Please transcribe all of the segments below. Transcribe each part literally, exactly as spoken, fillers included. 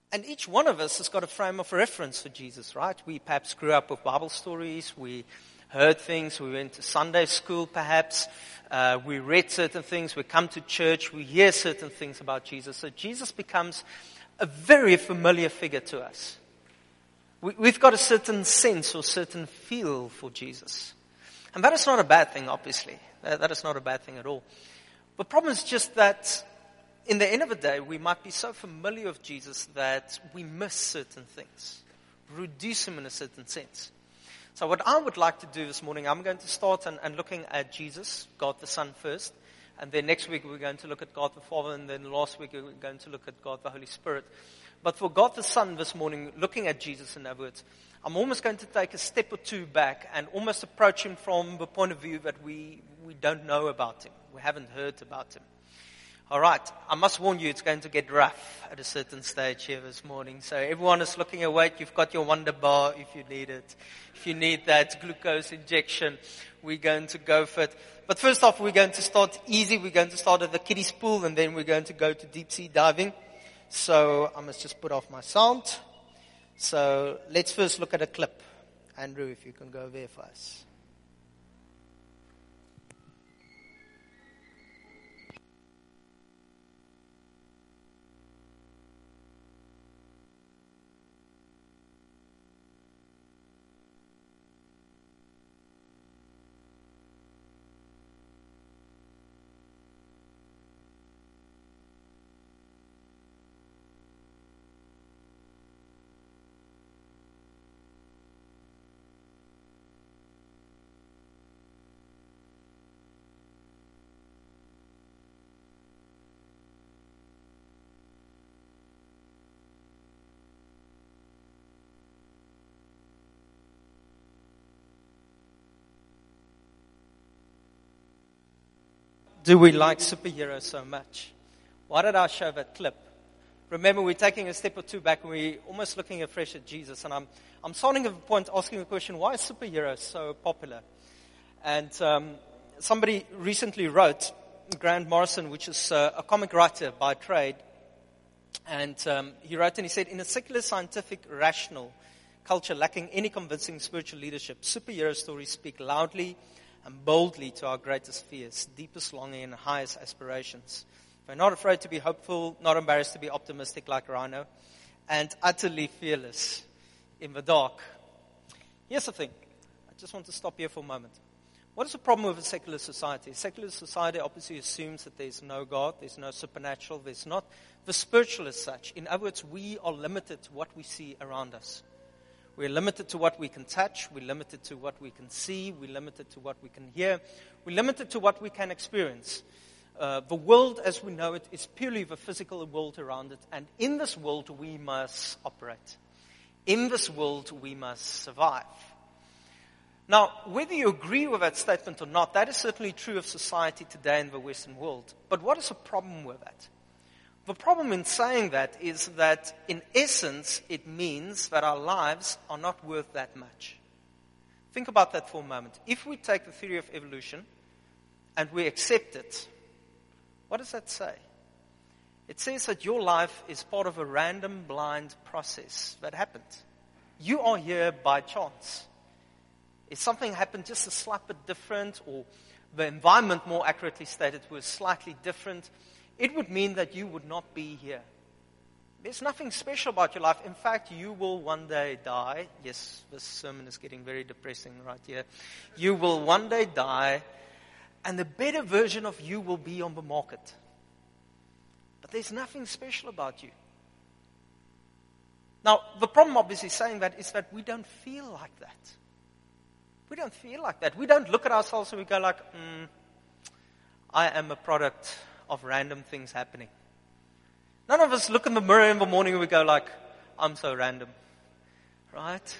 And each one of us has got a frame of reference for Jesus, right? We perhaps grew up with Bible stories. We heard things. We went to Sunday school, perhaps. Uh, we read certain things. We come to church. We hear certain things about Jesus. So Jesus becomes a very familiar figure to us. We, we've got a certain sense or certain feel for Jesus. And that is not a bad thing, obviously. That, that is not a bad thing at all. The problem is just that in the end of the day, we might be so familiar with Jesus that we miss certain things, reduce him in a certain sense. So what I would like to do this morning, I'm going to start and, and looking at Jesus, God the Son first, and then next week we're going to look at God the Father, and then last week we're going to look at God the Holy Spirit. But for God the Son this morning, looking at Jesus in other words, I'm almost going to take a step or two back and almost approach him from the point of view that we, we don't know about him. We haven't heard about him. All right, I must warn you, it's going to get rough at a certain stage here this morning. So everyone is looking awake. You've got your Wonder Bar if you need it. If you need that glucose injection, we're going to go for it. But first off, we're going to start easy. We're going to start at the kiddies pool, and then we're going to go to deep sea diving. So I must just put off my sound. So let's first look at a clip. Andrew, if you can go there for us. Do we like superheroes so much? Why did I show that clip? Remember, we're taking a step or two back and we're almost looking afresh at Jesus. And I'm I'm starting at the point asking the question, why are superheroes so popular? And um, somebody recently wrote, Grant Morrison, which is uh, a comic writer by trade. And um, he wrote and he said, in a secular, scientific, rational culture lacking any convincing spiritual leadership, superhero stories speak loudly and boldly to our greatest fears, deepest longing and highest aspirations. We're not afraid to be hopeful, not embarrassed to be optimistic like Rhino, and utterly fearless in the dark. Here's the thing. I just want to stop here for a moment. What is the problem with a secular society? A secular society obviously assumes that there's no God, there's no supernatural, there's not the spiritual as such. In other words, we are limited to what we see around us. We're limited to what we can touch. We're limited to what we can see. We're limited to what we can hear. We're limited to what we can experience. Uh, the world as we know it is purely the physical world around it. And in this world, we must operate. In this world, we must survive. Now, whether you agree with that statement or not, that is certainly true of society today in the Western world. But what is the problem with that? The problem in saying that is that, in essence, it means that our lives are not worth that much. Think about that for a moment. If we take the theory of evolution and we accept it, what does that say? It says that your life is part of a random, blind process that happened. You are here by chance. If something happened just a slight bit different, or the environment, more accurately stated, was slightly different, it would mean that you would not be here. There's nothing special about your life. In fact, you will one day die. Yes, this sermon is getting very depressing right here. You will one day die, and a better version of you will be on the market. But there's nothing special about you. Now, the problem obviously saying that is that we don't feel like that. We don't feel like that. We don't look at ourselves and we go like, mm, I am a product of random things happening. None of us look in the mirror in the morning and we go like, I'm so random. Right?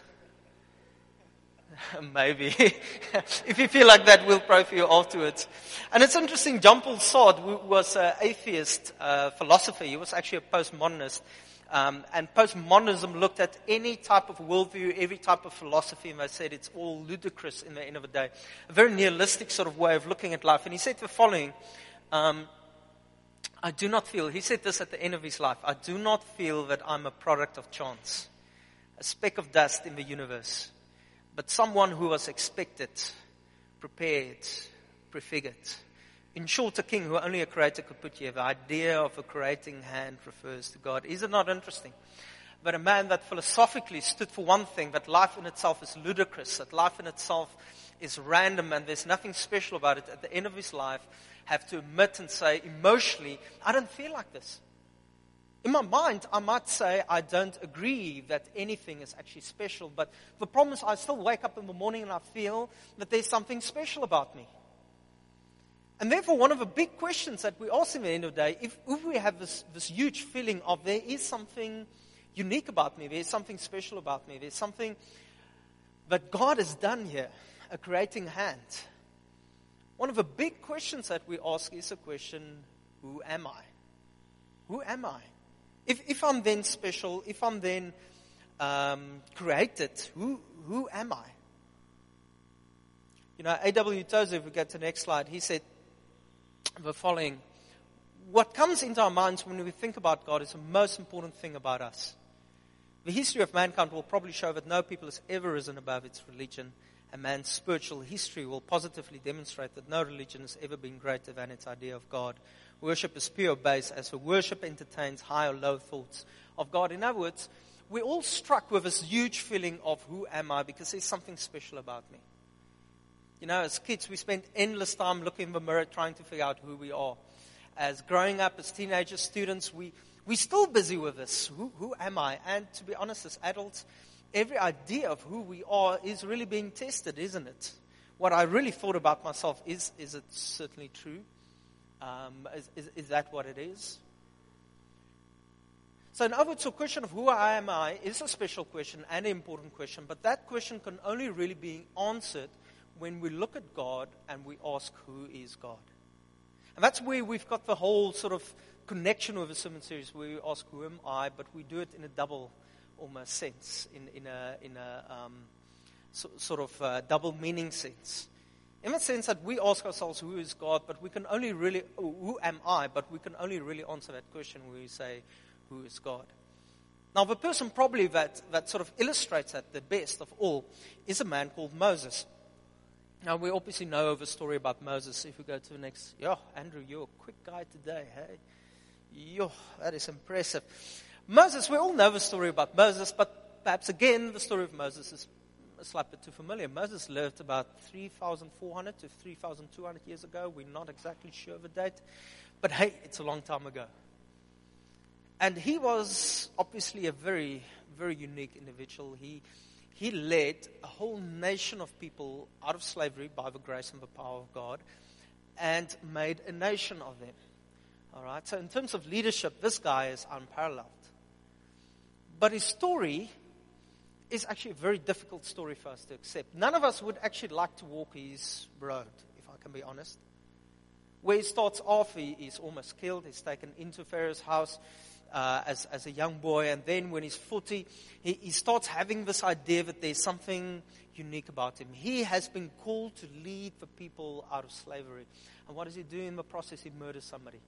Maybe. If you feel like that, we'll pray for you afterwards. And it's interesting, Jean-Paul Sartre was an atheist uh, philosopher. He was actually a postmodernist. Um, and postmodernism looked at any type of worldview, every type of philosophy, and they said it's all ludicrous in the end of the day. A very nihilistic sort of way of looking at life. And he said the following, um, I do not feel, he said this at the end of his life, I do not feel that I'm a product of chance, a speck of dust in the universe, but someone who was expected, prepared, prefigured. In short, a king who only a creator could put here. The idea of a creating hand refers to God. Is it not interesting? But a man that philosophically stood for one thing, that life in itself is ludicrous, that life in itself is random and there's nothing special about it, at the end of his life, have to admit and say emotionally, I don't feel like this. In my mind, I might say I don't agree that anything is actually special, but the problem is I still wake up in the morning and I feel that there's something special about me. And therefore, one of the big questions that we ask at the end of the day, if, if we have this, this huge feeling of there is something unique about me, there's something special about me, there's something that God has done here, a creating hand. One of the big questions that we ask is a question, who am I? Who am I? If, if I'm then special, if I'm then um, created, who, who am I? You know, A W Tozer, if we go to the next slide, he said the following: what comes into our minds when we think about God is the most important thing about us. The history of mankind will probably show that no people has ever risen above its religion, and man's spiritual history will positively demonstrate that no religion has ever been greater than its idea of God. Worship is pure base, as the worship entertains high or low thoughts of God. In other words, we're all struck with this huge feeling of who am I, because there's something special about me. You know, as kids, we spend endless time looking in the mirror trying to figure out who we are. As growing up, as teenagers, students, we, we're still busy with this. Who, who am I? And to be honest, as adults, every idea of who we are is really being tested, isn't it? What I really thought about myself, is, is it certainly true? Um, is, is, is that what it is? So in other words, the question of who am I is a special question and an important question, but that question can only really be answered when we look at God and we ask, who is God? And that's where we've got the whole sort of connection with the sermon series, where we ask, who am I? But we do it in a double almost sense, in, in a, in a um, so, sort of uh, double meaning sense. In the sense that we ask ourselves, who is God? But we can only really, oh, who am I? But we can only really answer that question when we say, who is God? Now, the person probably that, that sort of illustrates that the best of all is a man called Moses. Now, we obviously know the story about Moses. If we go to the next, yeah, Andrew, you're a quick guy today, hey? Yo, that is impressive. Moses, we all know the story about Moses, but perhaps again, the story of Moses is a slight bit too familiar. Moses lived about three thousand four hundred to three thousand two hundred years ago. We're not exactly sure of the date, but hey, it's a long time ago. And he was obviously a very, very unique individual. He he led a whole nation of people out of slavery by the grace and the power of God, and made a nation of them. All right. So in terms of leadership, this guy is unparalleled. But his story is actually a very difficult story for us to accept. None of us would actually like to walk his road, if I can be honest. Where he starts off, he is almost killed. He's taken into Pharaoh's house uh, as, as a young boy. And then when he's forty, he, he starts having this idea that there's something unique about him. He has been called to lead the people out of slavery. And what does he do in the process? He murders somebody.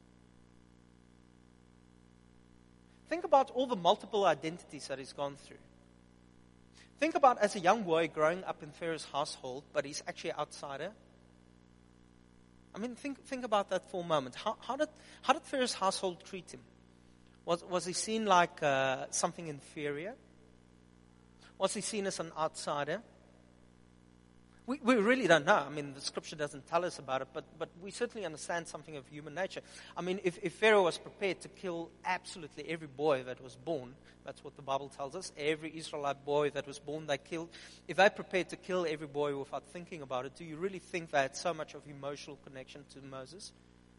Think about all the multiple identities that he's gone through. Think about as a young boy growing up in Pharaoh's household, but he's actually an outsider. I mean, think think about that for a moment. How, how did how did Pharaoh's household treat him? Was was he seen like uh, something inferior? Was he seen as an outsider? We we really don't know. I mean, the scripture doesn't tell us about it, but but we certainly understand something of human nature. I mean, if, if Pharaoh was prepared to kill absolutely every boy that was born, that's what the Bible tells us. Every Israelite boy that was born, they killed. If they prepared to kill every boy without thinking about it, do you really think they had so much of emotional connection to Moses?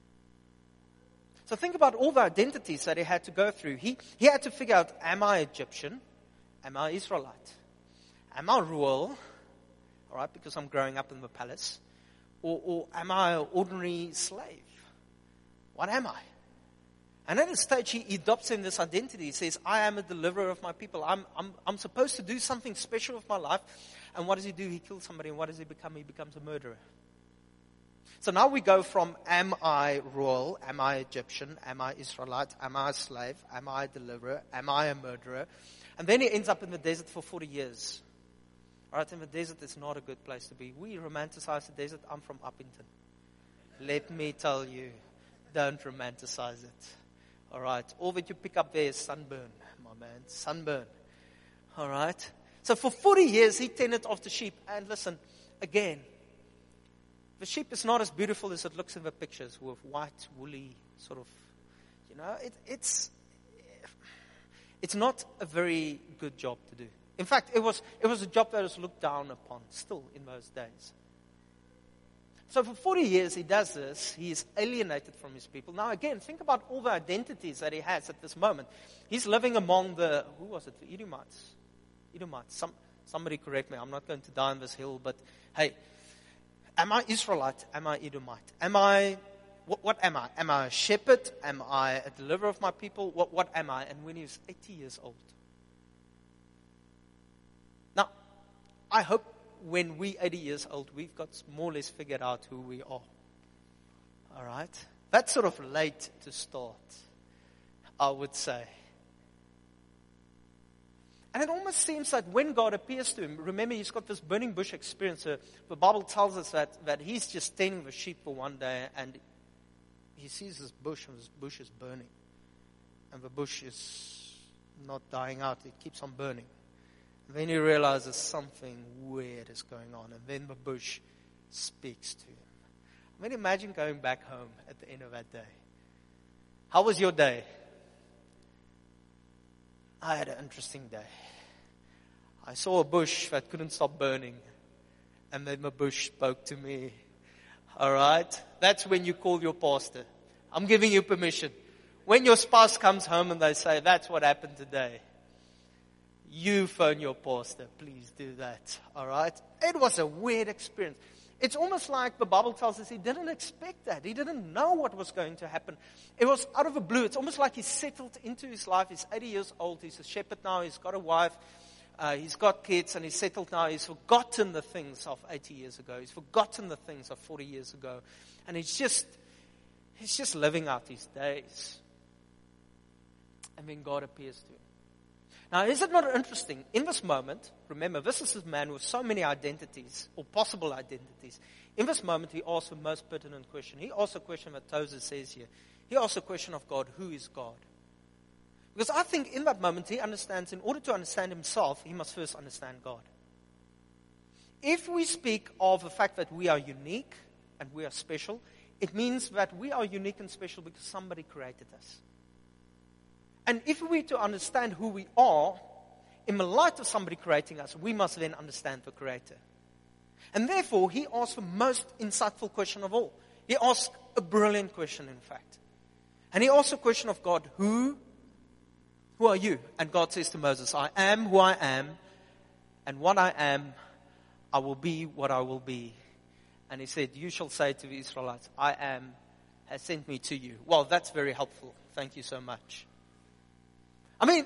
So think about all the identities that he had to go through. He he had to figure out, am I Egyptian? Am I Israelite? Am I royal? All right, because I'm growing up in the palace. Or, or am I an ordinary slave? What am I? And at a stage, he adopts in this identity. He says, I am a deliverer of my people. I'm, I'm, I'm supposed to do something special with my life. And what does he do? He kills somebody. And what does he become? He becomes a murderer. So now we go from, am I royal? Am I Egyptian? Am I Israelite? Am I a slave? Am I a deliverer? Am I a murderer? And then he ends up in the desert for forty years. All right, in the desert, it's not a good place to be. We romanticize the desert. I'm from Uppington. Let me tell you, don't romanticize it. All right, all that you pick up there is sunburn, my man, sunburn. All right. So for forty years, he tended after sheep. And listen, again, the sheep is not as beautiful as it looks in the pictures with white, woolly, sort of, you know, it, it's it's not a very good job to do. In fact, it was it was a job that was looked down upon still in those days. So for forty years he does this. He is alienated from his people. Now again, think about all the identities that he has at this moment. He's living among the, who was it, the Edomites? Edomites. Some, somebody correct me. I'm not going to die on this hill, but hey, am I Israelite? Am I Edomite? Am I, what, what am I? Am I a shepherd? Am I a deliverer of my people? What, what am I? And when he was eighty years old. Now, I hope when we're eighty years old, we've got more or less figured out who we are. All right? That's sort of late to start, I would say. And it almost seems like when God appears to him, remember he's got this burning bush experience. So the Bible tells us that, that he's just tending the sheep for one day and he sees this bush and this bush is burning. And the bush is not dying out, it keeps on burning. And then he realizes something weird is going on. And then the bush speaks to him. I mean, imagine going back home at the end of that day. How was your day? I had an interesting day. I saw a bush that couldn't stop burning. And then the bush spoke to me. All right? That's when you call your pastor. I'm giving you permission. When your spouse comes home and they say, that's what happened today. You phone your pastor. Please do that. All right? It was a weird experience. It's almost like the Bible tells us he didn't expect that. He didn't know what was going to happen. It was out of the blue. It's almost like he settled into his life. He's eighty years old. He's a shepherd now. He's got a wife. Uh, he's got kids and he's settled now. He's forgotten the things of eighty years ago. He's forgotten the things of forty years ago. And he's just, he's just living out his days. And then God appears to him. Now, is it not interesting? In this moment, remember, this is a man with so many identities, or possible identities. In this moment, he asks the most pertinent question. He asks a question that Tozer says here. He asks a question of God, who is God? Because I think in that moment, he understands, in order to understand himself, he must first understand God. If we speak of the fact that we are unique and we are special, it means that we are unique and special because somebody created us. And if we to understand who we are, in the light of somebody creating us, we must then understand the Creator. And therefore, he asks the most insightful question of all. He asks a brilliant question, in fact. And he asks a question of God, who, who are you? And God says to Moses, I am who I am, and what I am, I will be what I will be. And he said, you shall say to the Israelites, I am, has sent me to you. Well, that's very helpful. Thank you so much. I mean,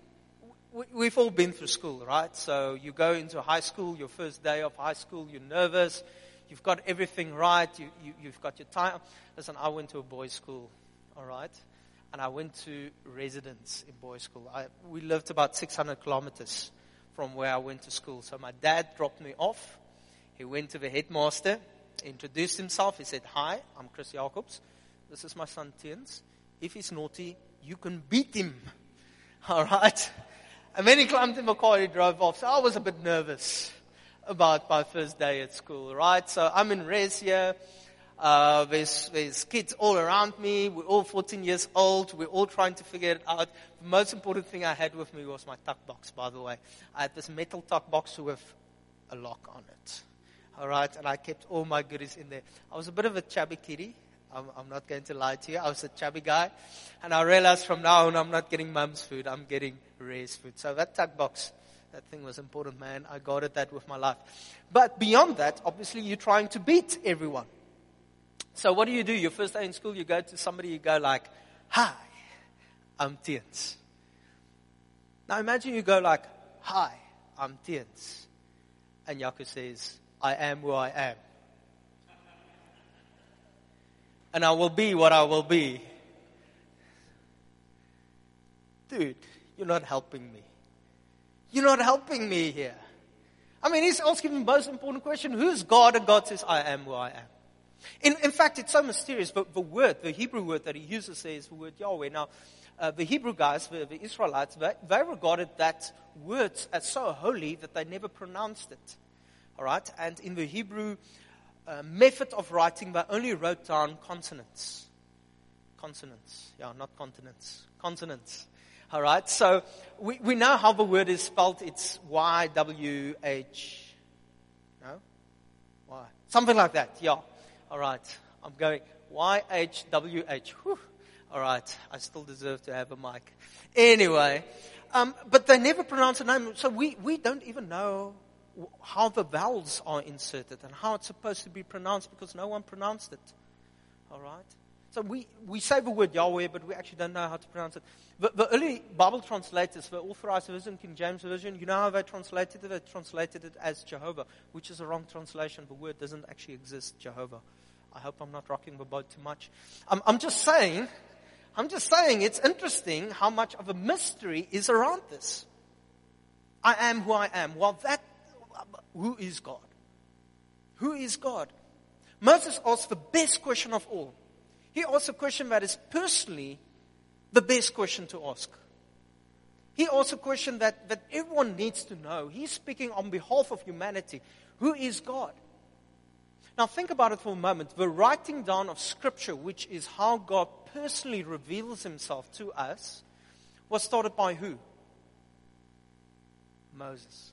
we've all been through school, right? So you go into high school, your first day of high school, you're nervous, you've got everything right, you, you, you've got your time. Listen, I went to a boys' school, all right? And I went to residence in boys' school. I, we lived about six hundred kilometers from where I went to school. So my dad dropped me off. He went to the headmaster, introduced himself. He said, hi, I'm Chris Jacobs. This is my son, Tiens. If he's naughty, you can beat him. All right. And then he climbed in the car, he drove off. So I was a bit nervous about my first day at school, right? So I'm in res here. Uh, there's, there's kids all around me. We're all fourteen years old. We're all trying to figure it out. The most important thing I had with me was my tuck box, by the way. I had this metal tuck box with a lock on it. All right. And I kept all my goodies in there. I was a bit of a chubby kitty. I'm, I'm not going to lie to you. I was a chubby guy. And I realized from now on, I'm not getting mum's food. I'm getting Ray's food. So that tuck box, that thing was important, man. I guarded that with my life. But beyond that, obviously, you're trying to beat everyone. So what do you do? Your first day in school, you go to somebody, you go like, hi, I'm Tiens. Now imagine you go like, hi, I'm Tiens. And Jaco says, I am who I am. and I will be what I will be. Dude, you're not helping me. You're not helping me here. I mean, he's asking the most important question, who is God? And God says, I am who I am. In, in fact, it's so mysterious. The, the word, the Hebrew word that he uses there is the word Yahweh. Now, uh, the Hebrew guys, the, the Israelites, they, they regarded that word as so holy that they never pronounced it. All right? And in the Hebrew uh, method of writing, they only wrote down consonants. Consonants. Yeah, not continents. Consonants. All right? So we, we know how the word is spelled. It's Y W H. No? Y. Something like that. Yeah. All right. I'm going Y H W H. Whew. All right. I still deserve to have a mic. Anyway. Um, but they never pronounce the name. So we, we don't even know how the vowels are inserted and how it's supposed to be pronounced because no one pronounced it. All right? So we, we say the word Yahweh, but we actually don't know how to pronounce it. The, the early Bible translators, the Authorized Version, King James Version, you know how they translated it? They translated it as Jehovah, which is a wrong translation. The word doesn't actually exist, Jehovah. I hope I'm not rocking the boat too much. I'm, I'm just saying, I'm just saying it's interesting how much of a mystery is around this. I am who I am. Well, that, who is God? Who is God? Moses asked the best question of all. He asked a question that is personally the best question to ask. He asked a question that, that everyone needs to know. He's speaking on behalf of humanity. Who is God? Now think about it for a moment. The writing down of Scripture, which is how God personally reveals himself to us, was started by who? Moses.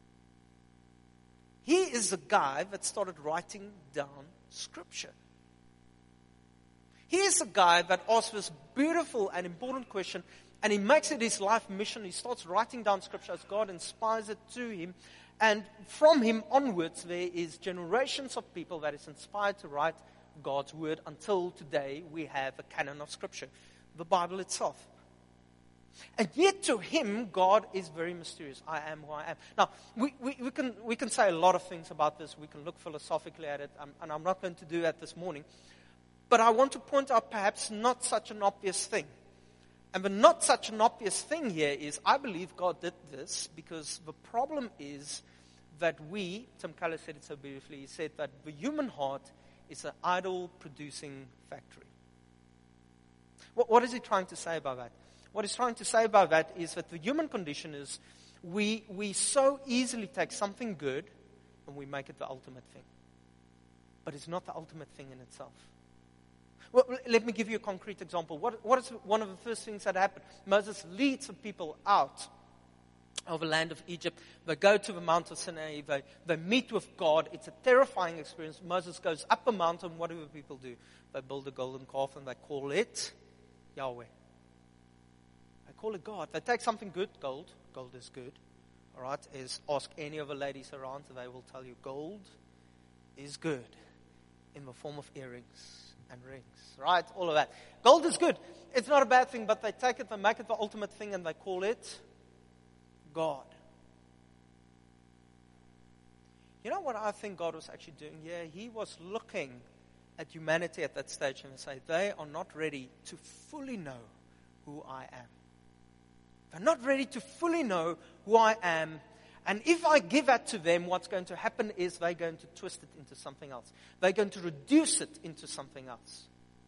He is the guy that started writing down Scripture. He is the guy that asks this beautiful and important question, and he makes it his life mission. He starts writing down Scripture as God inspires it to him. And from him onwards, there is generations of people that is inspired to write God's Word until today we have a canon of Scripture, the Bible itself. And yet to him, God is very mysterious. I am who I am. Now, we, we, we, can, we can say a lot of things about this. We can look philosophically at it, um, and I'm not going to do that this morning. But I want to point out perhaps not such an obvious thing. And the not such an obvious thing here is I believe God did this because the problem is that we, Tim Keller said it so beautifully, he said that the human heart is an idol-producing factory. What, what is he trying to say about that? What he's trying to say about that is that the human condition is we, we so easily take something good and we make it the ultimate thing. But it's not the ultimate thing in itself. Well, let me give you a concrete example. What, what is one of the first things that happened? Moses leads the people out of the land of Egypt. They go to the Mount of Sinai. They, they meet with God. It's a terrifying experience. Moses goes up a mountain. What do the people do? They build a golden calf and they call it Yahweh. They call it God. They take something good, gold. Gold is good. All right? Is ask any of the ladies around. They will tell you gold is good in the form of earrings and rings, right? All of that. Gold is good. It's not a bad thing, but they take it, they make it the ultimate thing, and they call it God. You know what I think God was actually doing here? He was looking at humanity at that stage and say, they are not ready to fully know who I am. They're not ready to fully know who I am. And if I give that to them, what's going to happen is they're going to twist it into something else. They're going to reduce it into something else.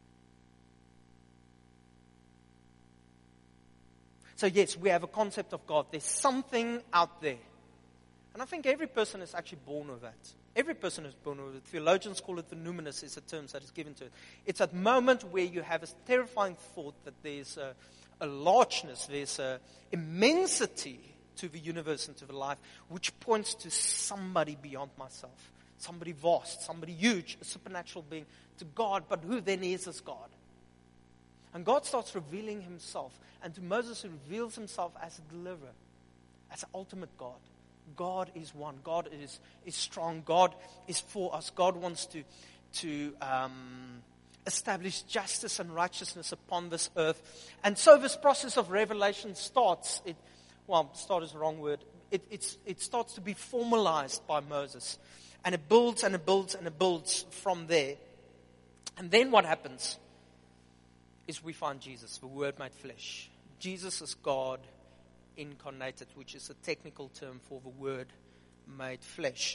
So yes, we have a concept of God. There's something out there. And I think every person is actually born with that. Every person is born with it. Theologians call it the numinous, is a term that is given to it. It's that moment where you have a terrifying thought that there's a, a largeness, there's a immensity to the universe and to the life, which points to somebody beyond myself. Somebody vast, somebody huge, a supernatural being, to God, but who then is this God? And God starts revealing himself. And to Moses, he reveals himself as a deliverer, as an ultimate God. God is one. God is, is strong. God is for us. God wants to, to um, establish justice and righteousness upon this earth. And so this process of revelation starts. It, well, start is the wrong word. It, it's, it starts to be formalized by Moses. And it builds and it builds and it builds from there. And then what happens is we find Jesus, the Word made flesh. Jesus is God incarnated, which is a technical term for the Word made flesh.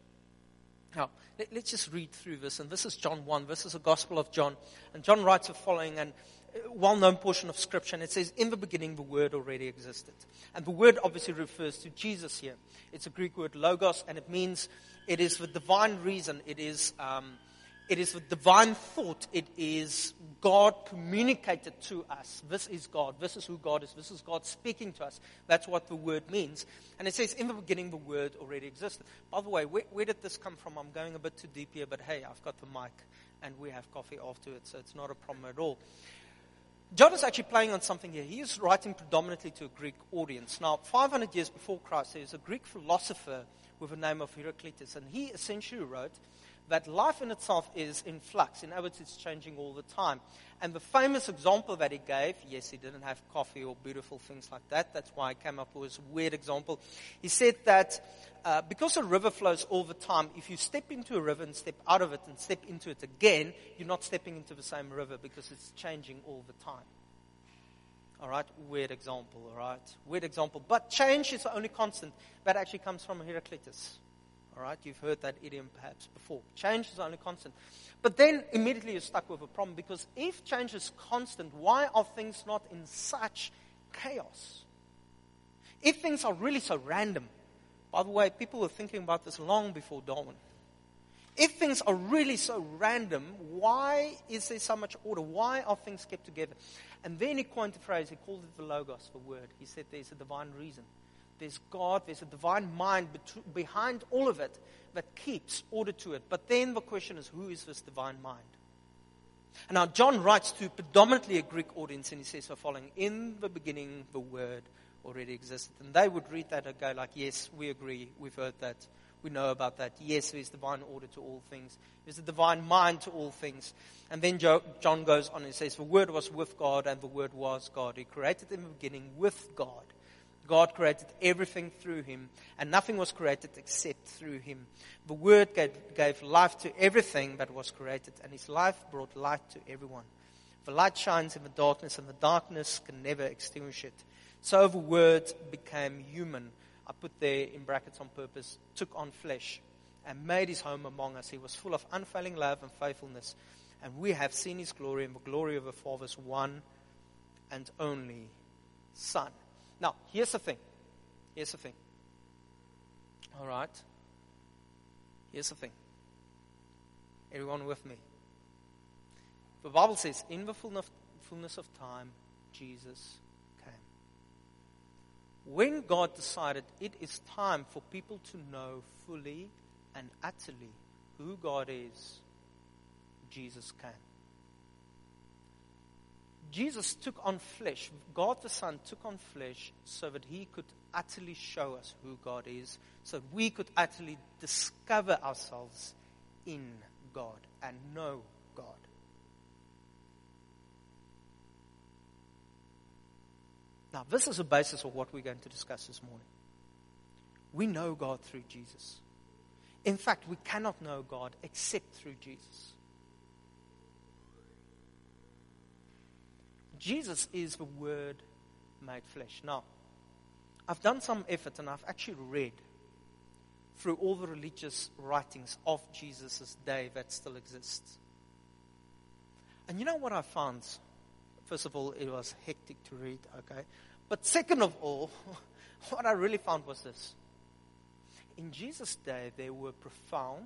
Now, let, let's just read through this. And this is John one. This is the Gospel of John. And John writes the following, and a well-known portion of Scripture. And it says, in the beginning, the Word already existed. And the Word obviously refers to Jesus here. It's a Greek word, logos, and it means it is the divine reason. It is, um, it is the divine thought. It is God communicated to us. This is God. This is who God is. This is God speaking to us. That's what the Word means. And it says, in the beginning, the Word already existed. By the way, where, where did this come from? I'm going a bit too deep here, but hey, I've got the mic, and we have coffee afterwards, so it's not a problem at all. John is actually playing on something here. He is writing predominantly to a Greek audience. Now, five hundred years before Christ, there is a Greek philosopher with the name of Heraclitus, and he essentially wrote that life in itself is in flux. In other words, it's changing all the time. And the famous example that he gave, yes, he didn't have coffee or beautiful things like that. That's why I came up with this weird example. He said that uh, because a river flows all the time, if you step into a river and step out of it and step into it again, you're not stepping into the same river because it's changing all the time. All right, weird example, all right? Weird example. But change is the only constant. That actually comes from Heraclitus. All right, you've heard that idiom perhaps before. Change is the only constant. But then immediately you're stuck with a problem, because if change is constant, why are things not in such chaos? If things are really so random, by the way, people were thinking about this long before Darwin. If things are really so random, why is there so much order? Why are things kept together? And then he coined the phrase, he called it the logos, the word. He said there's a divine reason. There's God, there's a divine mind bet- behind all of it that keeps order to it. But then the question is, who is this divine mind? And now John writes to predominantly a Greek audience, and he says the following, in the beginning the Word already existed. And they would read that and go like, yes, we agree, we've heard that, we know about that. Yes, there's divine order to all things. There's a divine mind to all things. And then John goes on and says, the Word was with God, and the Word was God. He created in the beginning with God. God created everything through him, and nothing was created except through him. The Word gave, gave life to everything that was created, and his life brought light to everyone. The light shines in the darkness, and the darkness can never extinguish it. So the Word became human. I put there in brackets on purpose, took on flesh, and made his home among us. He was full of unfailing love and faithfulness, and we have seen his glory, and the glory of the Father's one and only Son. Now, here's the thing. Here's the thing. All right. Here's the thing. Everyone with me? The Bible says, in the fullness of time, Jesus came. When God decided it is time for people to know fully and utterly who God is, Jesus came. Jesus took on flesh. God the Son took on flesh so that he could utterly show us who God is, so that we could utterly discover ourselves in God and know God. Now, this is the basis of what we're going to discuss this morning. We know God through Jesus. In fact, we cannot know God except through Jesus. Jesus is the Word made flesh. Now, I've done some effort, and I've actually read through all the religious writings of Jesus' day that still exists. And you know what I found? First of all, it was hectic to read, okay? But second of all, what I really found was this. In Jesus' day, there were profound,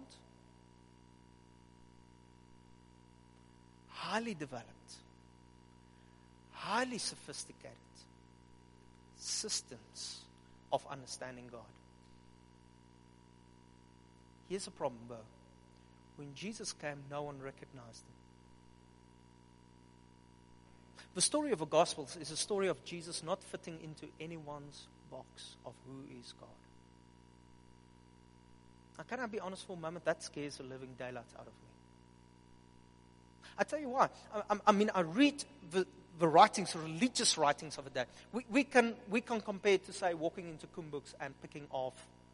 highly developed, highly sophisticated systems of understanding God. Here's the problem, though. When Jesus came, no one recognized him. The story of the Gospels is a story of Jesus not fitting into anyone's box of who is God. Now, can I be honest for a moment? That scares the living daylights out of me. I tell you why. I, I mean, I read the, the writings, the religious writings of the day. We, we can we can compare it to, say, walking into Kumbuks and picking off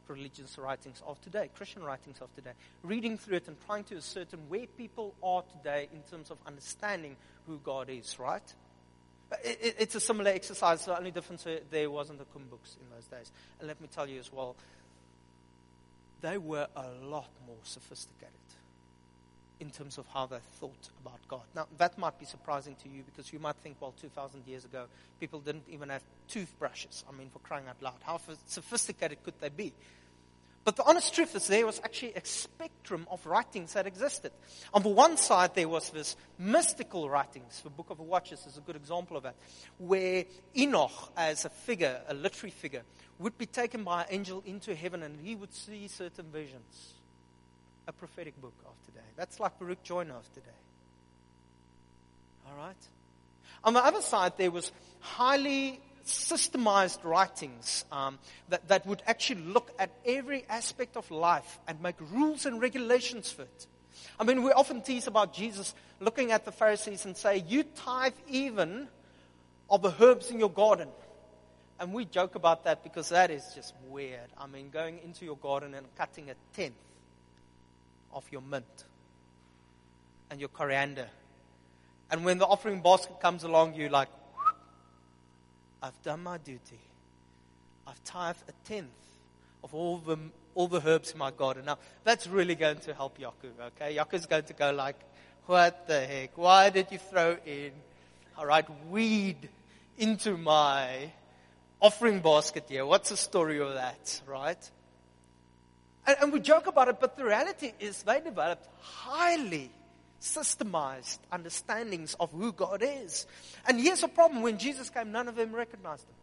religious writings of today, Christian writings of today, reading through it and trying to ascertain where people are today in terms of understanding who God is, right? It, it, it's a similar exercise. The only difference there wasn't the Qum books in those days. And let me tell you as well, they were a lot more sophisticated in terms of how they thought about God. Now, that might be surprising to you because you might think, well, two thousand years ago, people didn't even have toothbrushes. I mean, for crying out loud, how sophisticated could they be? But the honest truth is there was actually a spectrum of writings that existed. On the one side, there was this mystical writings. The Book of the Watchers is a good example of that, where Enoch, as a figure, a literary figure, would be taken by an angel into heaven and he would see certain visions. A prophetic book of today. That's like Baruch Joyner of today. All right? On the other side, there was highly systemized writings um, that, that would actually look at every aspect of life and make rules and regulations for it. I mean, we often tease about Jesus looking at the Pharisees and say, you tithe even of the herbs in your garden. And we joke about that because that is just weird. I mean, going into your garden and cutting a tenth of your mint and your coriander. And when the offering basket comes along, you're like, I've done my duty. I've tithed a tenth of all the all the herbs in my garden. Now, that's really going to help Yaku, okay? Yaku's going to go like, what the heck? Why did you throw in, all right, weed into my offering basket here? What's the story of that, right? And, and we joke about it, but the reality is they developed highly systemized understandings of who God is. And here's a problem. When Jesus came, none of them recognized him.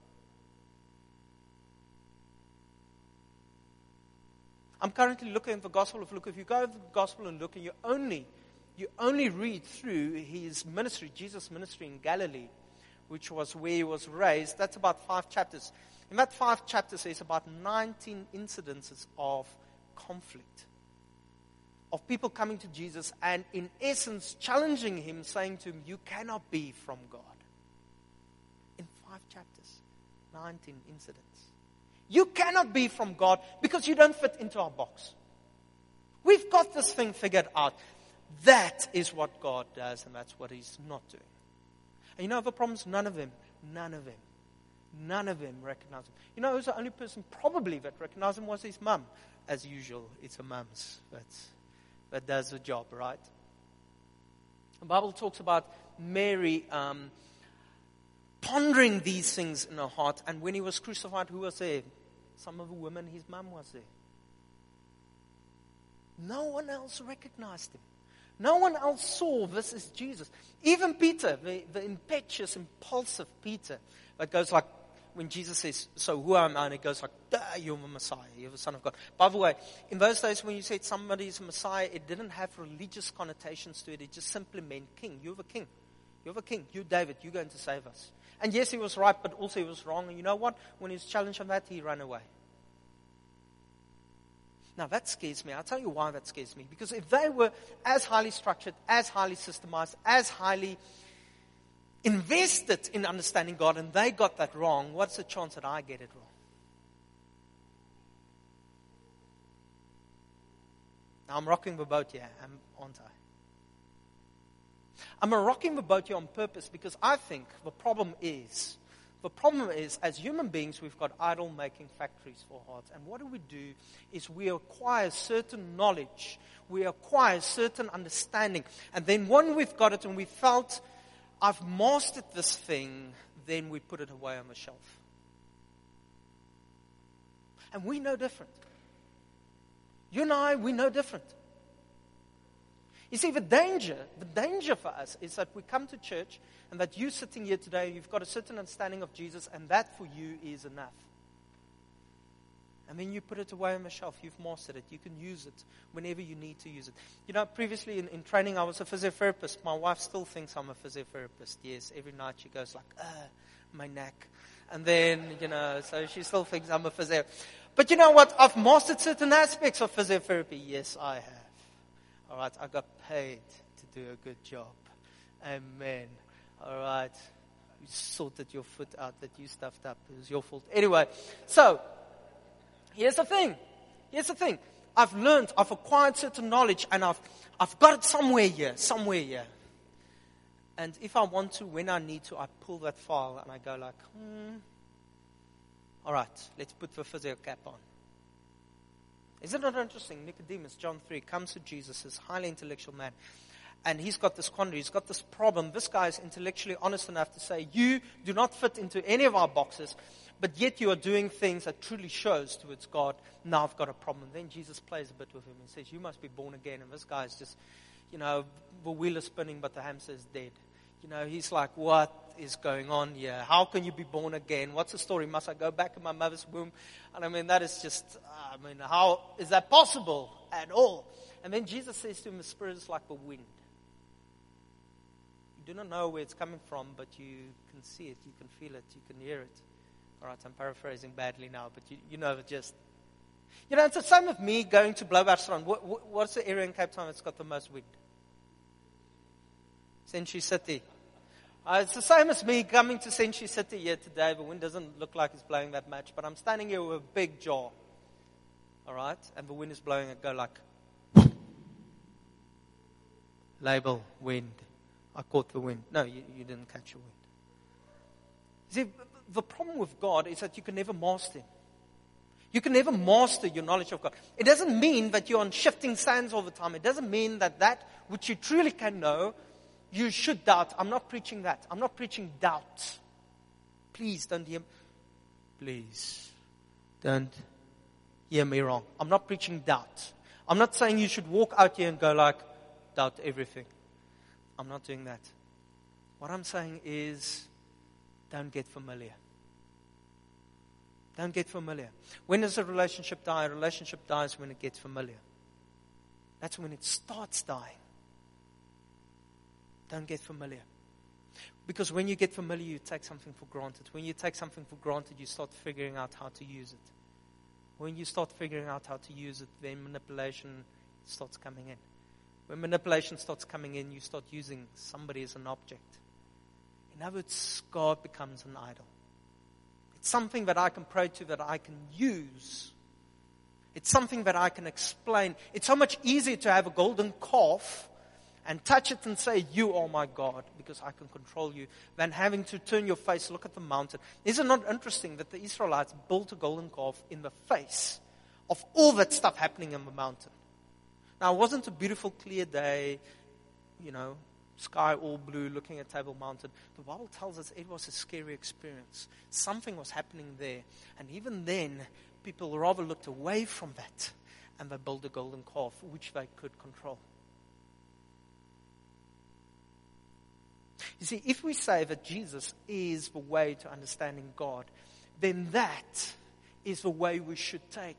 I'm currently looking at the Gospel of Luke. If you go to the Gospel of Luke and you only, you only read through his ministry, Jesus' ministry in Galilee, which was where he was raised, that's about five chapters. In that five chapters, there's about nineteen incidences of conflict. Of people coming to Jesus and in essence challenging him, saying to him, you cannot be from God. In five chapters, nineteen incidents. You cannot be from God because you don't fit into our box. We've got this thing figured out. That is what God does and that's what he's not doing. And you know the problem is none of them, none of them, none of them recognize him. You know who's the only person probably that recognized him was his mum. As usual, it's a mum's that's that does the job, right? The Bible talks about Mary um, pondering these things in her heart. And when he was crucified, who was there? Some of the women, his mum was there. No one else recognized him. No one else saw this is Jesus. Even Peter, the, the impetuous, impulsive Peter, that goes like, when Jesus says, so who am I? And it goes like, duh, you're the Messiah. You're the Son of God. By the way, in those days when you said somebody's a Messiah, it didn't have religious connotations to it. It just simply meant king. You're the king. You're the king. You're David. You're going to save us. And yes, he was right, but also he was wrong. And you know what? When he was challenged on that, he ran away. Now that scares me. I'll tell you why that scares me. Because if they were as highly structured, as highly systemized, as highly invested in understanding God and they got that wrong, what's the chance that I get it wrong? Now I'm rocking the boat here, aren't I? I'm rocking the boat here on purpose because I think the problem is, the problem is as human beings we've got idol-making factories for hearts. And what do we do is we acquire certain knowledge, we acquire certain understanding, and then when we've got it and we felt I've mastered this thing, then we put it away on the shelf. And we know different. You and I, we know different. You see, the danger, the danger for us is that we come to church and that you sitting here today, you've got a certain understanding of Jesus and that for you is enough. And then you put it away on the shelf. You've mastered it. You can use it whenever you need to use it. You know, previously in, in training, I was a physiotherapist. My wife still thinks I'm a physiotherapist. Yes, every night she goes like, ah, my neck. And then, you know, so she still thinks I'm a physio. But you know what? I've mastered certain aspects of physiotherapy. Yes, I have. All right, I got paid to do a good job. Amen. All right. You sorted your foot out that you stuffed up. It was your fault. Anyway, so here's the thing. Here's the thing. I've learned, I've acquired certain knowledge, and I've, I've got it somewhere here, somewhere here. And if I want to, when I need to, I pull that file and I go like, hmm, all right, let's put the physio cap on. Isn't it interesting? Nicodemus, John three, comes to Jesus, this highly intellectual man. And he's got this quandary, he's got this problem. This guy is intellectually honest enough to say, you do not fit into any of our boxes, but yet you are doing things that truly shows towards God. Now I've got a problem. Then Jesus plays a bit with him and says, you must be born again. And this guy is just, you know, the wheel is spinning, but the hamster is dead. You know, he's like, what is going on here? How can you be born again? What's the story? Must I go back in my mother's womb? And I mean, that is just, I mean, how is that possible at all? And then Jesus says to him, the Spirit is like the wind. You do not know where it's coming from, but you can see it, you can feel it, you can hear it. All right, I'm paraphrasing badly now, but you, you know the gist. You know, it's the same with me going to Bloubergstrand. What, what, what's the area in Cape Town that's got the most wind? Century City. Uh, it's the same as me coming to Century City here today. The wind doesn't look like it's blowing that much, but I'm standing here with a big jaw. All right? And the wind is blowing. I go like, label, wind. I caught the wind. No, you, you didn't catch the wind. See, the problem with God is that you can never master Him. You can never master your knowledge of God. It doesn't mean that you're on shifting sands all the time. It doesn't mean that that which you truly can know, you should doubt. I'm not preaching that. I'm not preaching doubt. Please don't hear, please don't hear me wrong. I'm not preaching doubt. I'm not saying you should walk out here and go like, doubt everything. I'm not doing that. What I'm saying is, don't get familiar. Don't get familiar. When does a relationship die? A relationship dies when it gets familiar. That's when it starts dying. Don't get familiar. Because when you get familiar, you take something for granted. When you take something for granted, you start figuring out how to use it. When you start figuring out how to use it, then manipulation starts coming in. When manipulation starts coming in, you start using somebody as an object. In other words, God becomes an idol. It's something that I can pray to, that I can use. It's something that I can explain. It's so much easier to have a golden calf and touch it and say, you are my God, because I can control you, than having to turn your face, look at the mountain. Is it not interesting that the Israelites built a golden calf in the face of all that stuff happening in the mountain? Now, it wasn't a beautiful, clear day, you know, sky all blue, looking at Table Mountain. The Bible tells us it was a scary experience. Something was happening there. And even then, people rather looked away from that, and they built a golden calf, which they could control. You see, if we say that Jesus is the way to understanding God, then that is the way we should take.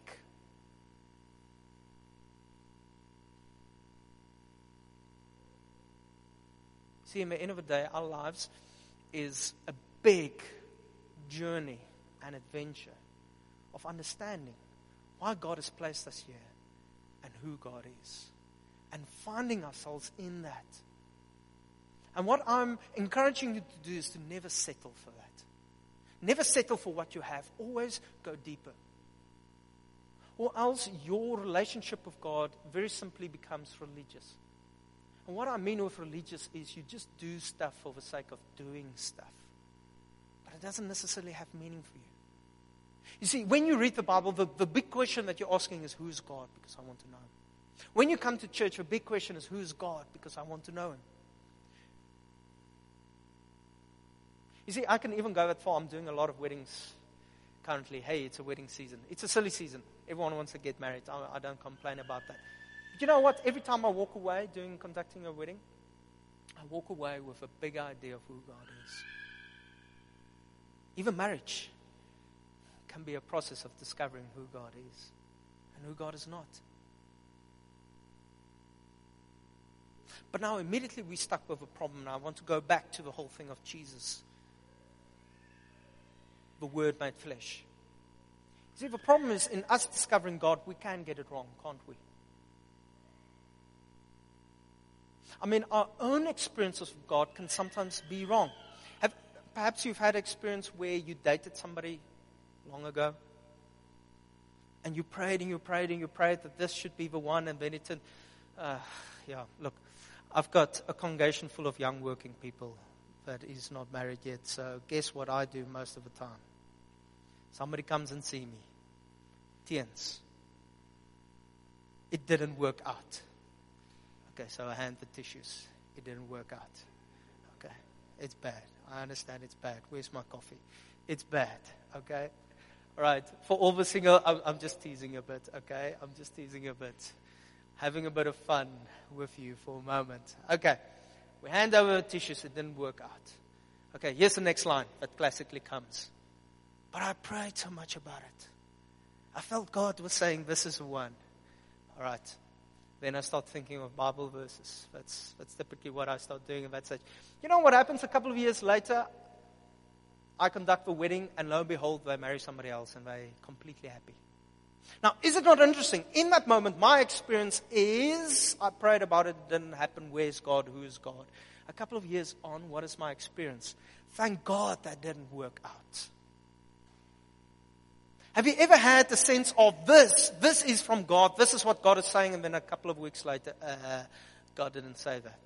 See, in the end of the day, our lives is a big journey and adventure of understanding why God has placed us here and who God is, and finding ourselves in that. And what I'm encouraging you to do is to never settle for that. Never settle for what you have. Always go deeper. Or else your relationship with God very simply becomes religious. And what I mean with religious is you just do stuff for the sake of doing stuff. But it doesn't necessarily have meaning for you. You see, when you read the Bible, the, the big question that you're asking is, who's God? Because I want to know Him. When you come to church, the big question is, who's God? Because I want to know Him. You see, I can even go that far. I'm doing a lot of weddings currently. Hey, it's a wedding season. It's a silly season. Everyone wants to get married. I, I don't complain about that. But you know what? Every time I walk away doing conducting a wedding, I walk away with a big idea of who God is. Even marriage can be a process of discovering who God is and who God is not. But now immediately we're stuck with a problem. Now I want to go back to the whole thing of Jesus. The Word made flesh. See, the problem is in us discovering God, we can get it wrong, can't we? I mean, our own experiences of God can sometimes be wrong. Have, perhaps you've had experience where you dated somebody long ago, And you prayed and you prayed and you prayed that this should be the one, and then it turned, uh, yeah, look, I've got a congregation full of young working people that is not married yet, so guess what I do most of the time? Somebody comes and see me. Teens. It didn't work out. Okay, so I hand the tissues. It didn't work out. Okay, it's bad. I understand it's bad. Where's my coffee? It's bad. Okay? All right, for all the single, I'm, I'm just teasing a bit. Okay? I'm just teasing a bit. Having a bit of fun with you for a moment. Okay, we hand over the tissues. It didn't work out. Okay, here's the next line that classically comes. But I prayed so much about it. I felt God was saying, this is the one. All right. Then I start thinking of Bible verses. That's that's typically what I start doing at that stage. You know what happens a couple of years later? I conduct the wedding, and lo and behold, they marry somebody else, and they're completely happy. Now, is it not interesting? In that moment, my experience is, I prayed about it, it didn't happen. Where's God? Who is God? A couple of years on, what is my experience? Thank God that didn't work out. Have you ever had the sense of this, this is from God, this is what God is saying, and then a couple of weeks later, uh, God didn't say that?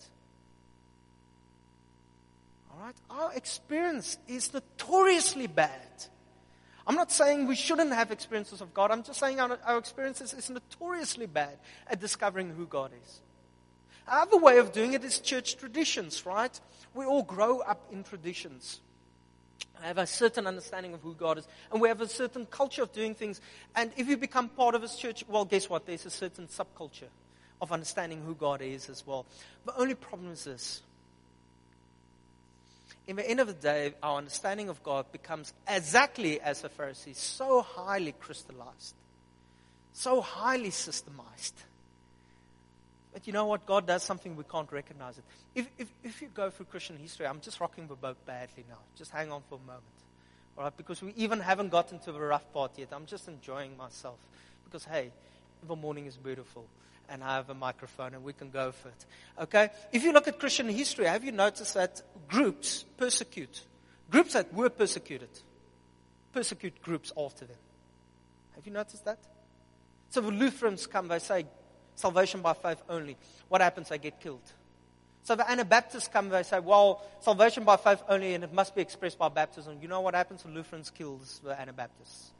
All right? Our experience is notoriously bad. I'm not saying we shouldn't have experiences of God. I'm just saying our, our experiences is notoriously bad at discovering who God is. Another way of doing it is church traditions, right? We all grow up in traditions. I have a certain understanding of who God is. And we have a certain culture of doing things. And if you become part of His church, well, guess what? There's a certain subculture of understanding who God is as well. The only problem is this. In the end of the day, our understanding of God becomes exactly as the Pharisees, so highly crystallized, so highly systemized. But you know what? God does something we can't recognize it. If, if if you go through Christian history, I'm just rocking the boat badly now. Just hang on for a moment. All right? Because we even haven't gotten to the rough part yet. I'm just enjoying myself. Because, hey, the morning is beautiful. And I have a microphone and we can go for it. Okay? If you look at Christian history, have you noticed that groups persecute? Groups that were persecuted persecute groups after them. Have you noticed that? So the Lutherans come, they say, salvation by faith only. What happens? They get killed. So the Anabaptists come, they say, well, salvation by faith only, and it must be expressed by baptism. You know what happens? The Lutherans kill the Anabaptists.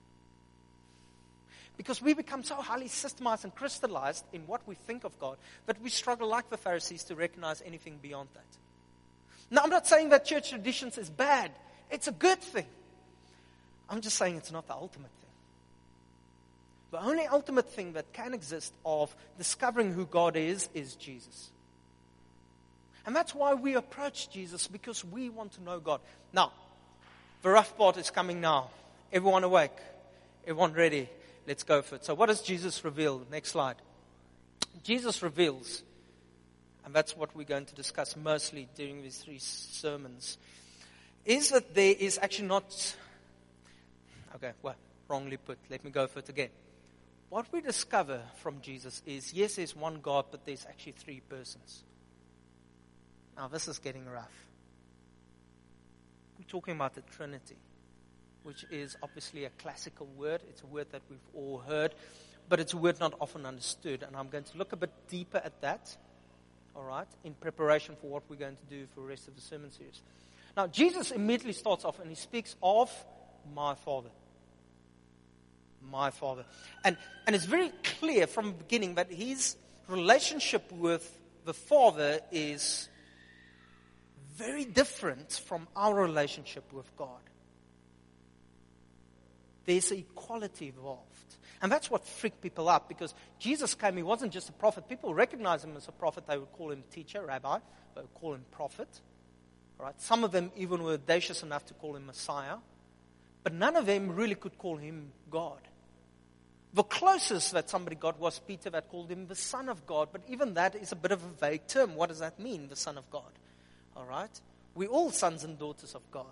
Because we become so highly systemized and crystallized in what we think of God that we struggle like the Pharisees to recognize anything beyond that. Now, I'm not saying that church traditions is bad. It's a good thing. I'm just saying it's not the ultimate thing. The only ultimate thing that can exist of discovering who God is, is Jesus. And that's why we approach Jesus, because we want to know God. Now, the rough part is coming now. Everyone awake? Everyone ready? Let's go for it. So what does Jesus reveal? Next slide. Jesus reveals, and that's what we're going to discuss mostly during these three sermons, is that there is actually not, okay, well, wrongly put. Let me go for it again. What we discover from Jesus is, yes, there's one God, but there's actually three persons. Now, this is getting rough. We're talking about the Trinity, which is obviously a classical word. It's a word that we've all heard, but it's a word not often understood. And I'm going to look a bit deeper at that, all right, in preparation for what we're going to do for the rest of the sermon series. Now, Jesus immediately starts off and he speaks of my Father. My Father. And, and it's very clear from the beginning that his relationship with the Father is very different from our relationship with God. There's equality involved. And that's what freaked people up, because Jesus came, he wasn't just a prophet. People recognize him as a prophet. They would call him teacher, rabbi. They would call him prophet. All right? Some of them even were audacious enough to call him Messiah. But none of them really could call him God. The closest that somebody got was Peter, that called him the Son of God. But even that is a bit of a vague term. What does that mean, the Son of God? All right? We're all sons and daughters of God.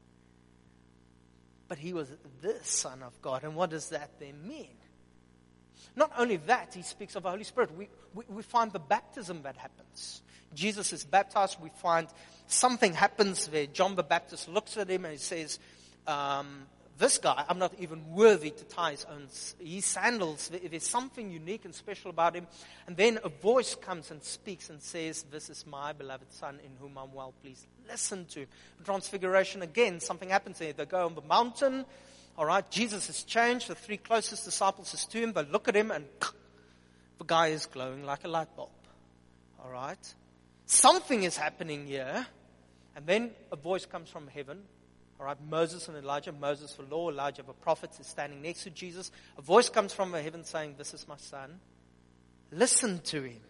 But he was the Son of God. And what does that then mean? Not only that, he speaks of the Holy Spirit. We, we, we find the baptism that happens. Jesus is baptized. We find something happens there. John the Baptist looks at him and he says, um, this guy, I'm not even worthy to tie his own his sandals. There's something unique and special about him. And then a voice comes and speaks and says, this is my beloved Son in whom I'm well pleased. Listen to him. Transfiguration again, something happens there. They go on the mountain. All right, Jesus has changed. The three closest disciples is to him. They look at him and the guy is glowing like a light bulb. All right. Something is happening here. And then a voice comes from heaven. All right, Moses and Elijah, Moses the law, Elijah the prophet is standing next to Jesus. A voice comes from heaven saying, this is my Son. Listen to him.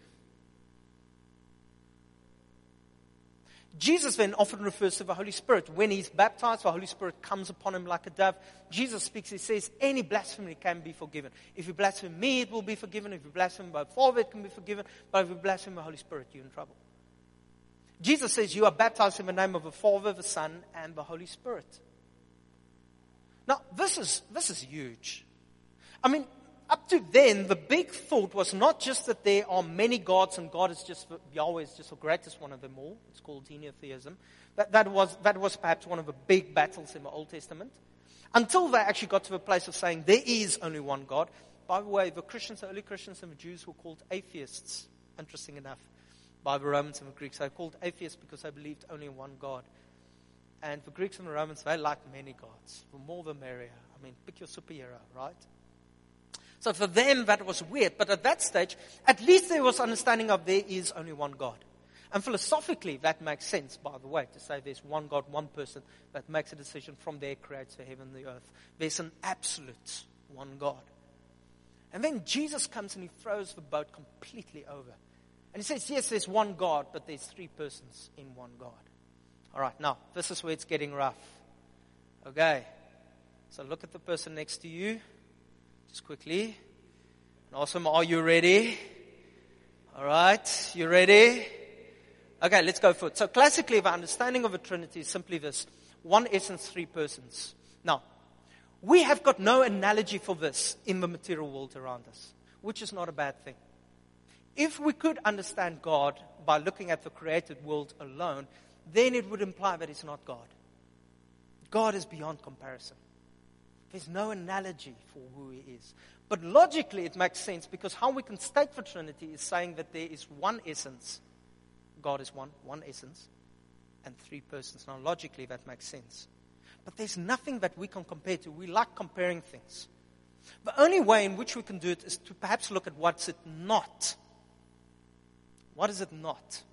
Jesus then often refers to the Holy Spirit. When he's baptized, the Holy Spirit comes upon him like a dove. Jesus speaks, he says, any blasphemy can be forgiven. If you blaspheme me, it will be forgiven. If you blaspheme my Father, it can be forgiven. But if you blaspheme the Holy Spirit, you're in trouble. Jesus says you are baptized in the name of the Father, the Son, and the Holy Spirit. Now, this is this is huge. I mean, up to then, the big thought was not just that there are many gods and God is just, Yahweh is just the greatest one of them all. It's called henotheism. That, that, was, that was perhaps one of the big battles in the Old Testament. Until they actually got to the place of saying there is only one God. By the way, the Christians, the early Christians and the Jews were called atheists, interesting enough. By the Romans and the Greeks. They were called atheists because they believed only in one God. And the Greeks and the Romans, they liked many gods. The more the merrier. I mean, pick your superhero, right? So for them, that was weird. But at that stage, at least there was understanding of there is only one God. And philosophically, that makes sense, by the way, to say there's one God, one person that makes a decision from there, creates the heaven and the earth. There's an absolute one God. And then Jesus comes and he throws the boat completely over. And he says, yes, there's one God, but there's three persons in one God. All right, now, this is where it's getting rough. Okay, so look at the person next to you, just quickly. And ask them, are you ready? All right, you ready? Okay, let's go for it. So classically, the understanding of a Trinity is simply this. One essence, three persons. Now, we have got no analogy for this in the material world around us, which is not a bad thing. If we could understand God by looking at the created world alone, then it would imply that it's not God. God is beyond comparison. There's no analogy for who he is. But logically it makes sense because how we can state the Trinity is saying that there is one essence. God is one, one essence, and three persons. Now logically that makes sense. But there's nothing that we can compare to. We like comparing things. The only way in which we can do it is to perhaps look at what's it not. What is it not?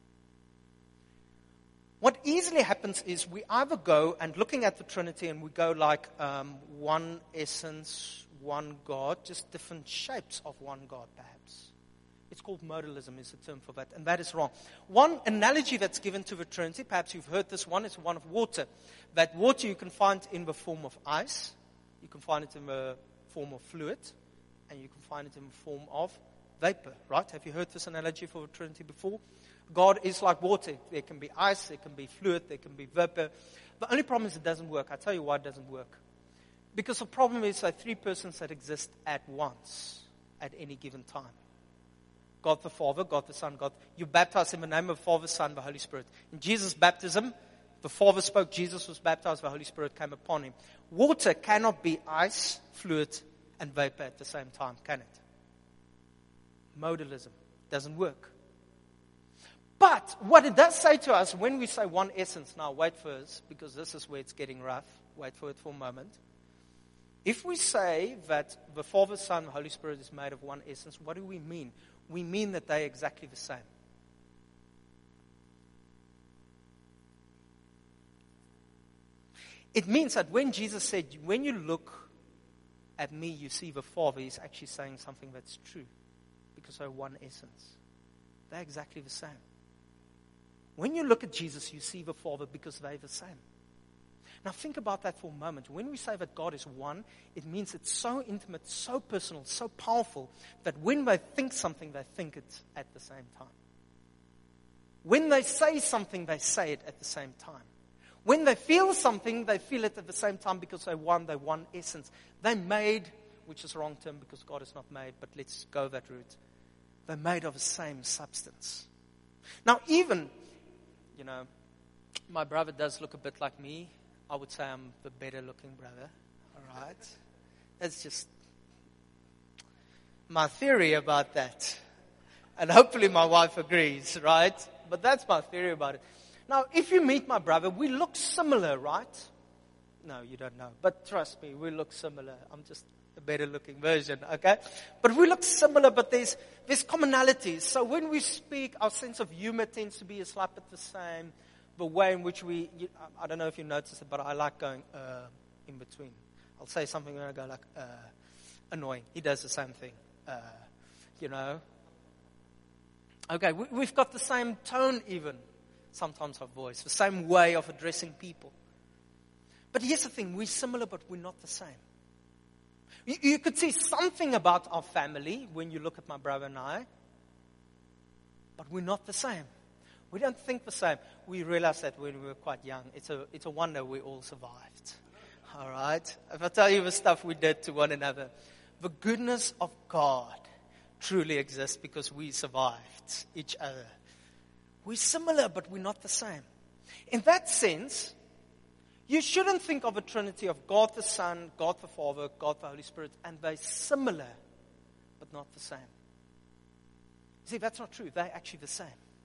What easily happens is we either go and looking at the Trinity and we go like um, one essence, one God, just different shapes of one God perhaps. It's called modalism is the term for that, and that is wrong. One analogy that's given to the Trinity, perhaps you've heard this one, is one of water. That water you can find in the form of ice, you can find it in the form of fluid, and you can find it in the form of vapor, right? Have you heard this analogy for the Trinity before? God is like water. There can be ice, there can be fluid, there can be vapor. The only problem is it doesn't work. I'll tell you why it doesn't work. Because the problem is there are three persons that exist at once, at any given time. God the Father, God the Son, God. You baptize in the name of the Father, Son, the Holy Spirit. In Jesus' baptism, the Father spoke, Jesus was baptized, the Holy Spirit came upon him. Water cannot be ice, fluid, and vapor at the same time, can it? Modalism doesn't work. But what it does say to us when we say one essence, now wait first, because this is where it's getting rough. Wait for it for a moment. If we say that the Father, Son, the Holy Spirit is made of one essence, what do we mean? We mean that they're exactly the same. It means that when Jesus said, when you look at me, you see the Father, he's actually saying something that's true. Because they're one essence. They're exactly the same. When you look at Jesus, you see the Father because they're the same. Now think about that for a moment. When we say that God is one, it means it's so intimate, so personal, so powerful, that when they think something, they think it at the same time. When they say something, they say it at the same time. When they feel something, they feel it at the same time because they're one, they're one essence. They're made, which is a wrong term because God is not made, but let's go that route. They're made of the same substance. Now even, you know, my brother does look a bit like me. I would say I'm the better looking brother. All right? That's just my theory about that. And hopefully my wife agrees, right? But that's my theory about it. Now, if you meet my brother, we look similar, right? No, you don't know. But trust me, we look similar. I'm just a better looking version, okay? But we look similar, but there's there's commonalities. So when we speak, our sense of humor tends to be a slight bit the same. The way in which we, you, I don't know if you noticed it, but I like going uh, in between. I'll say something and I go like, uh, annoying. He does the same thing, uh, you know. Okay, we, we've got the same tone even, sometimes of voice, the same way of addressing people. But here's the thing, we're similar, but we're not the same. You, you could see something about our family when you look at my brother and I, but we're not the same. We don't think the same. We realized that when we were quite young. It's a, it's a wonder we all survived. All right? If I tell you the stuff we did to one another, the goodness of God truly exists because we survived each other. We're similar, but we're not the same. In that sense, you shouldn't think of a Trinity of God the Son, God the Father, God the Holy Spirit, and they're similar, but not the same. See, that's not true. They're actually the same.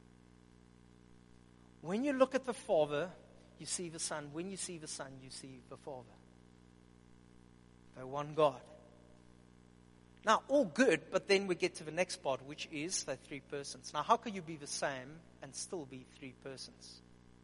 When you look at the Father, you see the Son. When you see the Son, you see the Father. They're one God. Now, all good, but then we get to the next part, which is the three persons. Now, how can you be the same and still be three persons?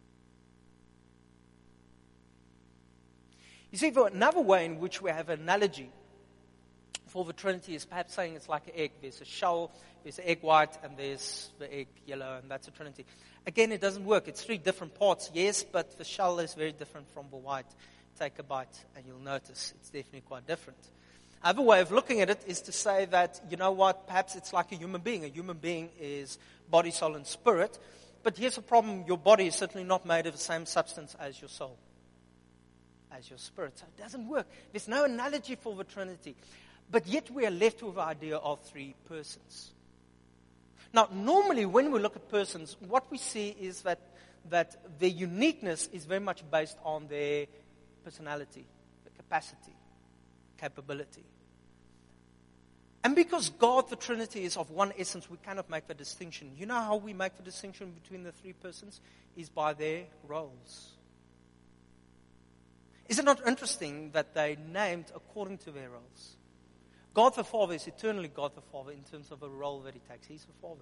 You see, for another way in which we have an analogy for the Trinity is perhaps saying it's like an egg. There's a shell, there's an egg white, and there's the egg yellow, and that's a Trinity. Again, it doesn't work. It's three different parts, yes, but the shell is very different from the white. Take a bite, and you'll notice it's definitely quite different. Another way of looking at it is to say that, you know what, perhaps it's like a human being. A human being is body, soul, and spirit. But here's the problem. Your body is certainly not made of the same substance as your soul, as your spirit. So it doesn't work. There's no analogy for the Trinity. But yet we are left with the idea of three persons. Now, normally when we look at persons, what we see is that, that their uniqueness is very much based on their personality, the capacity, capability. And because God, the Trinity, is of one essence, we cannot make the distinction. You know how we make the distinction between the three persons? Is by their roles. Is it not interesting that they named according to their roles? God the Father is eternally God the Father in terms of a role that He takes. He's the Father.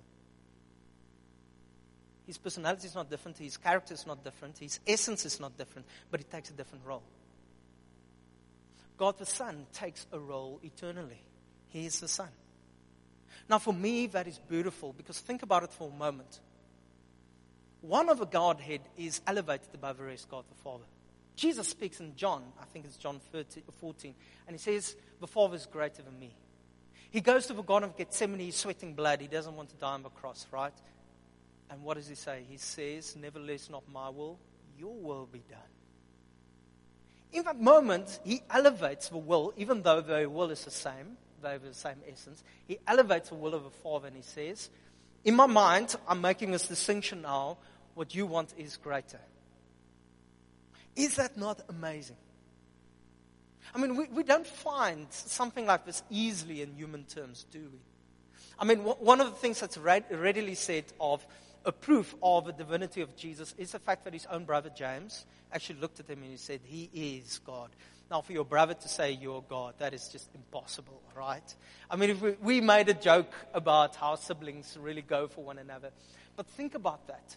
His personality is not different. His character is not different. His essence is not different. But He takes a different role. God the Son takes a role eternally. He is the Son. Now for me, that is beautiful because think about it for a moment. One of the Godhead is elevated above the rest, God the Father. Jesus speaks in John, I think it's John fourteen, and He says, the Father is greater than me. He goes to the Garden of Gethsemane, he's sweating blood. He doesn't want to die on the cross, right? And what does He say? He says, nevertheless, not my will, your will be done. In that moment, He elevates the will, even though their will is the same, they have the same essence. He elevates the will of the Father and He says, in my mind, I'm making this distinction now, what you want is greater. Is that not amazing? I mean, we, we don't find something like this easily in human terms, do we? I mean, w- one of the things that's readily said of a proof of the divinity of Jesus is the fact that His own brother James actually looked at Him and he said, He is God. Now, for your brother to say you're God, that is just impossible, right? I mean, if we, we made a joke about how siblings really go for one another. But think about that.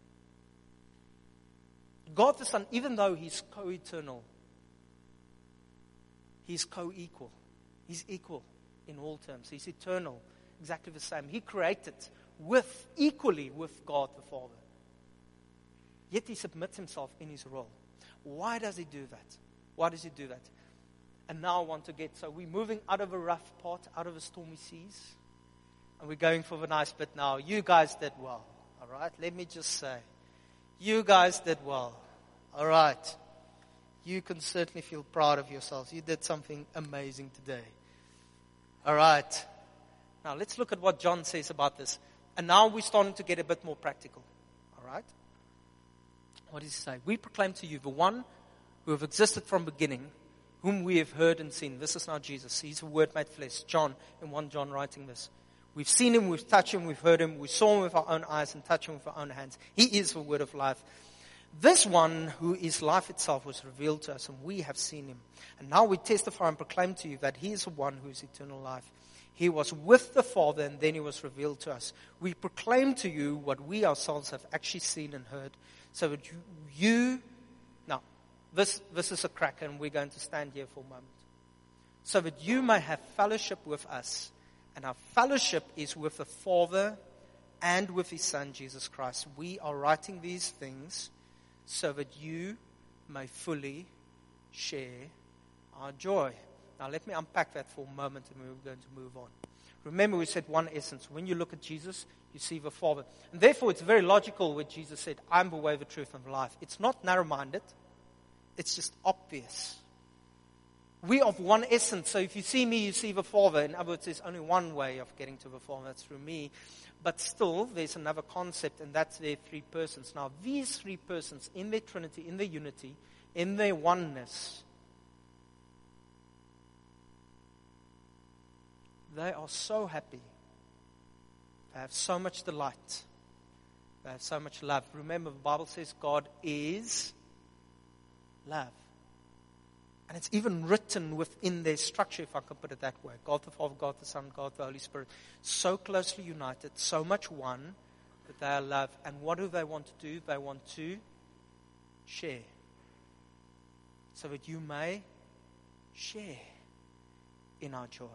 God the Son, even though He's co-eternal, He's co-equal. He's equal in all terms. He's eternal, exactly the same. He created with, equally with God the Father. Yet He submits Himself in His role. Why does He do that? Why does He do that? And now I want to get, so we're moving out of a rough part, out of the stormy seas, and we're going for the nice bit now. You guys did well, all right? Let me just say. You guys did well. All right. You can certainly feel proud of yourselves. You did something amazing today. All right. Now let's look at what John says about this. And now we're starting to get a bit more practical. All right. What does He say? We proclaim to you the one who have existed from beginning, whom we have heard and seen. This is now Jesus. He's the Word made flesh. John, in First John writing this. We've seen him, we've touched him, we've heard him, we saw him with our own eyes and touched him with our own hands. He is the Word of life. This one who is life itself was revealed to us, and we have seen him. And now we testify and proclaim to you that he is the one who is eternal life. He was with the Father, and then he was revealed to us. We proclaim to you what we ourselves have actually seen and heard, so that you, you now, this, this is a crack, and we're going to stand here for a moment. So that you may have fellowship with us, and our fellowship is with the Father and with his Son, Jesus Christ. We are writing these things so that you may fully share our joy. Now let me unpack that for a moment, and we're going to move on. Remember, we said one essence. When you look at Jesus, you see the Father. And therefore, it's very logical what Jesus said, I'm the way, the truth, and the life. It's not narrow-minded. It's just obvious. We are of one essence. So if you see me, you see the Father. In other words, there's only one way of getting to the Father. That's through me. But still, there's another concept, and that's their three persons. Now, these three persons, in their Trinity, in their unity, in their oneness, they are so happy. They have so much delight. They have so much love. Remember, the Bible says God is love. And it's even written within their structure, if I can put it that way. God the Father, God the Son, God the Holy Spirit. So closely united, so much one, that they are love. And what do they want to do? They want to share. So that you may share in our joy.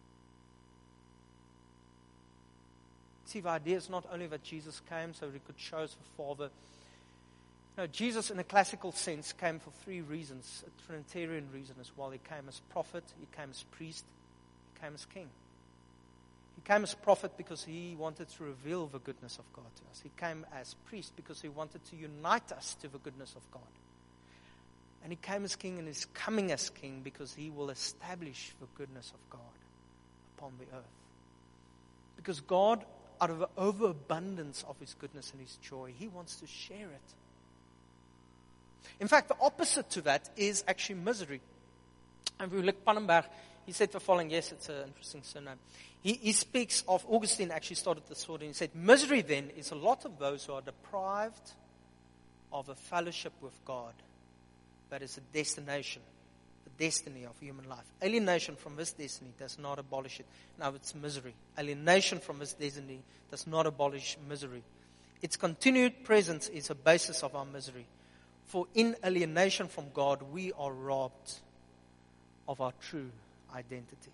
See, the idea is not only that Jesus came so that he could show us the Father. No, Jesus, in a classical sense, came for three reasons. A Trinitarian reason as well. He came as prophet, he came as priest, he came as king. He came as prophet because he wanted to reveal the goodness of God to us. He came as priest because he wanted to unite us to the goodness of God. And he came as king and is coming as king because he will establish the goodness of God upon the earth. Because God, out of the overabundance of his goodness and his joy, he wants to share it. In fact, the opposite to that is actually misery. And Ulrich Pannenberg, he said the following, yes, it's an interesting surname. He, he speaks of, Augustine actually started this thought, and he said, misery then is a lot of those who are deprived of a fellowship with God. That is a destination, the destiny of human life. Alienation from this destiny does not abolish it. Now it's misery. Alienation from this destiny does not abolish misery. Its continued presence is a basis of our misery. For in alienation from God, we are robbed of our true identity.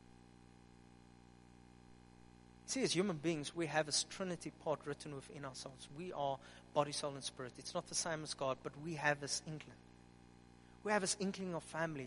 See, as human beings, we have this Trinity part written within ourselves. We are body, soul, and spirit. It's not the same as God, but we have this inkling. We have this inkling of family.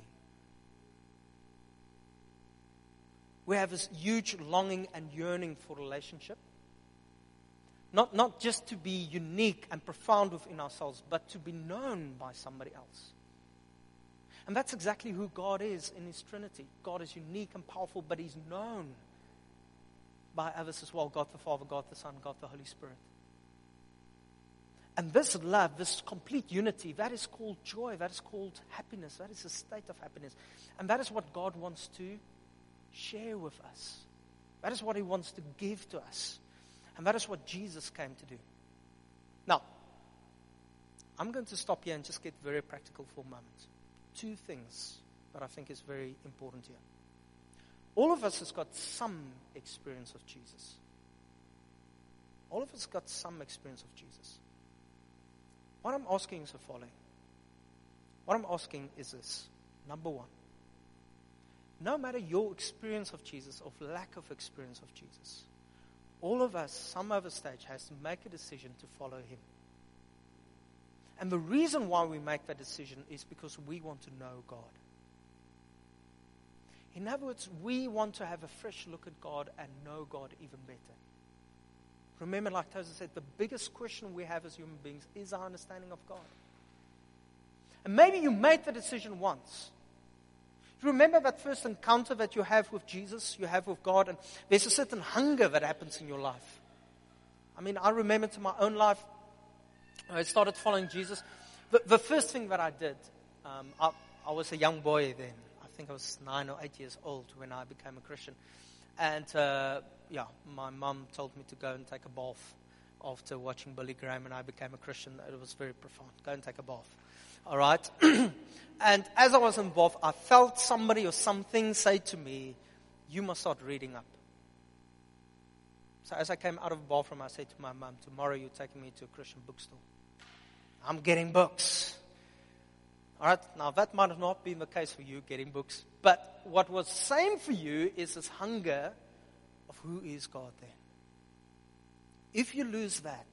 We have this huge longing and yearning for relationship. Not, not just to be unique and profound within ourselves, but to be known by somebody else. And that's exactly who God is in his Trinity. God is unique and powerful, but he's known by others as well. God the Father, God the Son, God the Holy Spirit. And this love, this complete unity, that is called joy. That is called happiness. That is a state of happiness. And that is what God wants to share with us. That is what he wants to give to us. And that is what Jesus came to do. Now, I'm going to stop here and just get very practical for a moment. Two things that I think is very important here. All of us has got some experience of Jesus. All of us got some experience of Jesus. What I'm asking is the following. What I'm asking is this. Number one. No matter your experience of Jesus or lack of experience of Jesus, all of us, some other stage, has to make a decision to follow him. And the reason why we make that decision is because we want to know God. In other words, we want to have a fresh look at God and know God even better. Remember, like Tozer said, the biggest question we have as human beings is our understanding of God. And maybe you made the decision once. You remember that first encounter that you have with Jesus, you have with God, and there's a certain hunger that happens in your life. I mean, I remember to my own life, I started following Jesus. The, the first thing that I did, um, I, I was a young boy then. I think I was nine or eight years old when I became a Christian. And, uh, yeah, my mum told me to go and take a bath after watching Billy Graham, and I became a Christian. It was very profound. Go and take a bath. All right? And as I was in bath, I felt somebody or something say to me, you must start reading up. So as I came out of the bathroom, I said to my mum, tomorrow you're taking me to a Christian bookstore. I'm getting books. All right? Now, that might have not been the case for you, getting books. But what was same for you is this hunger of who is God then. If you lose that,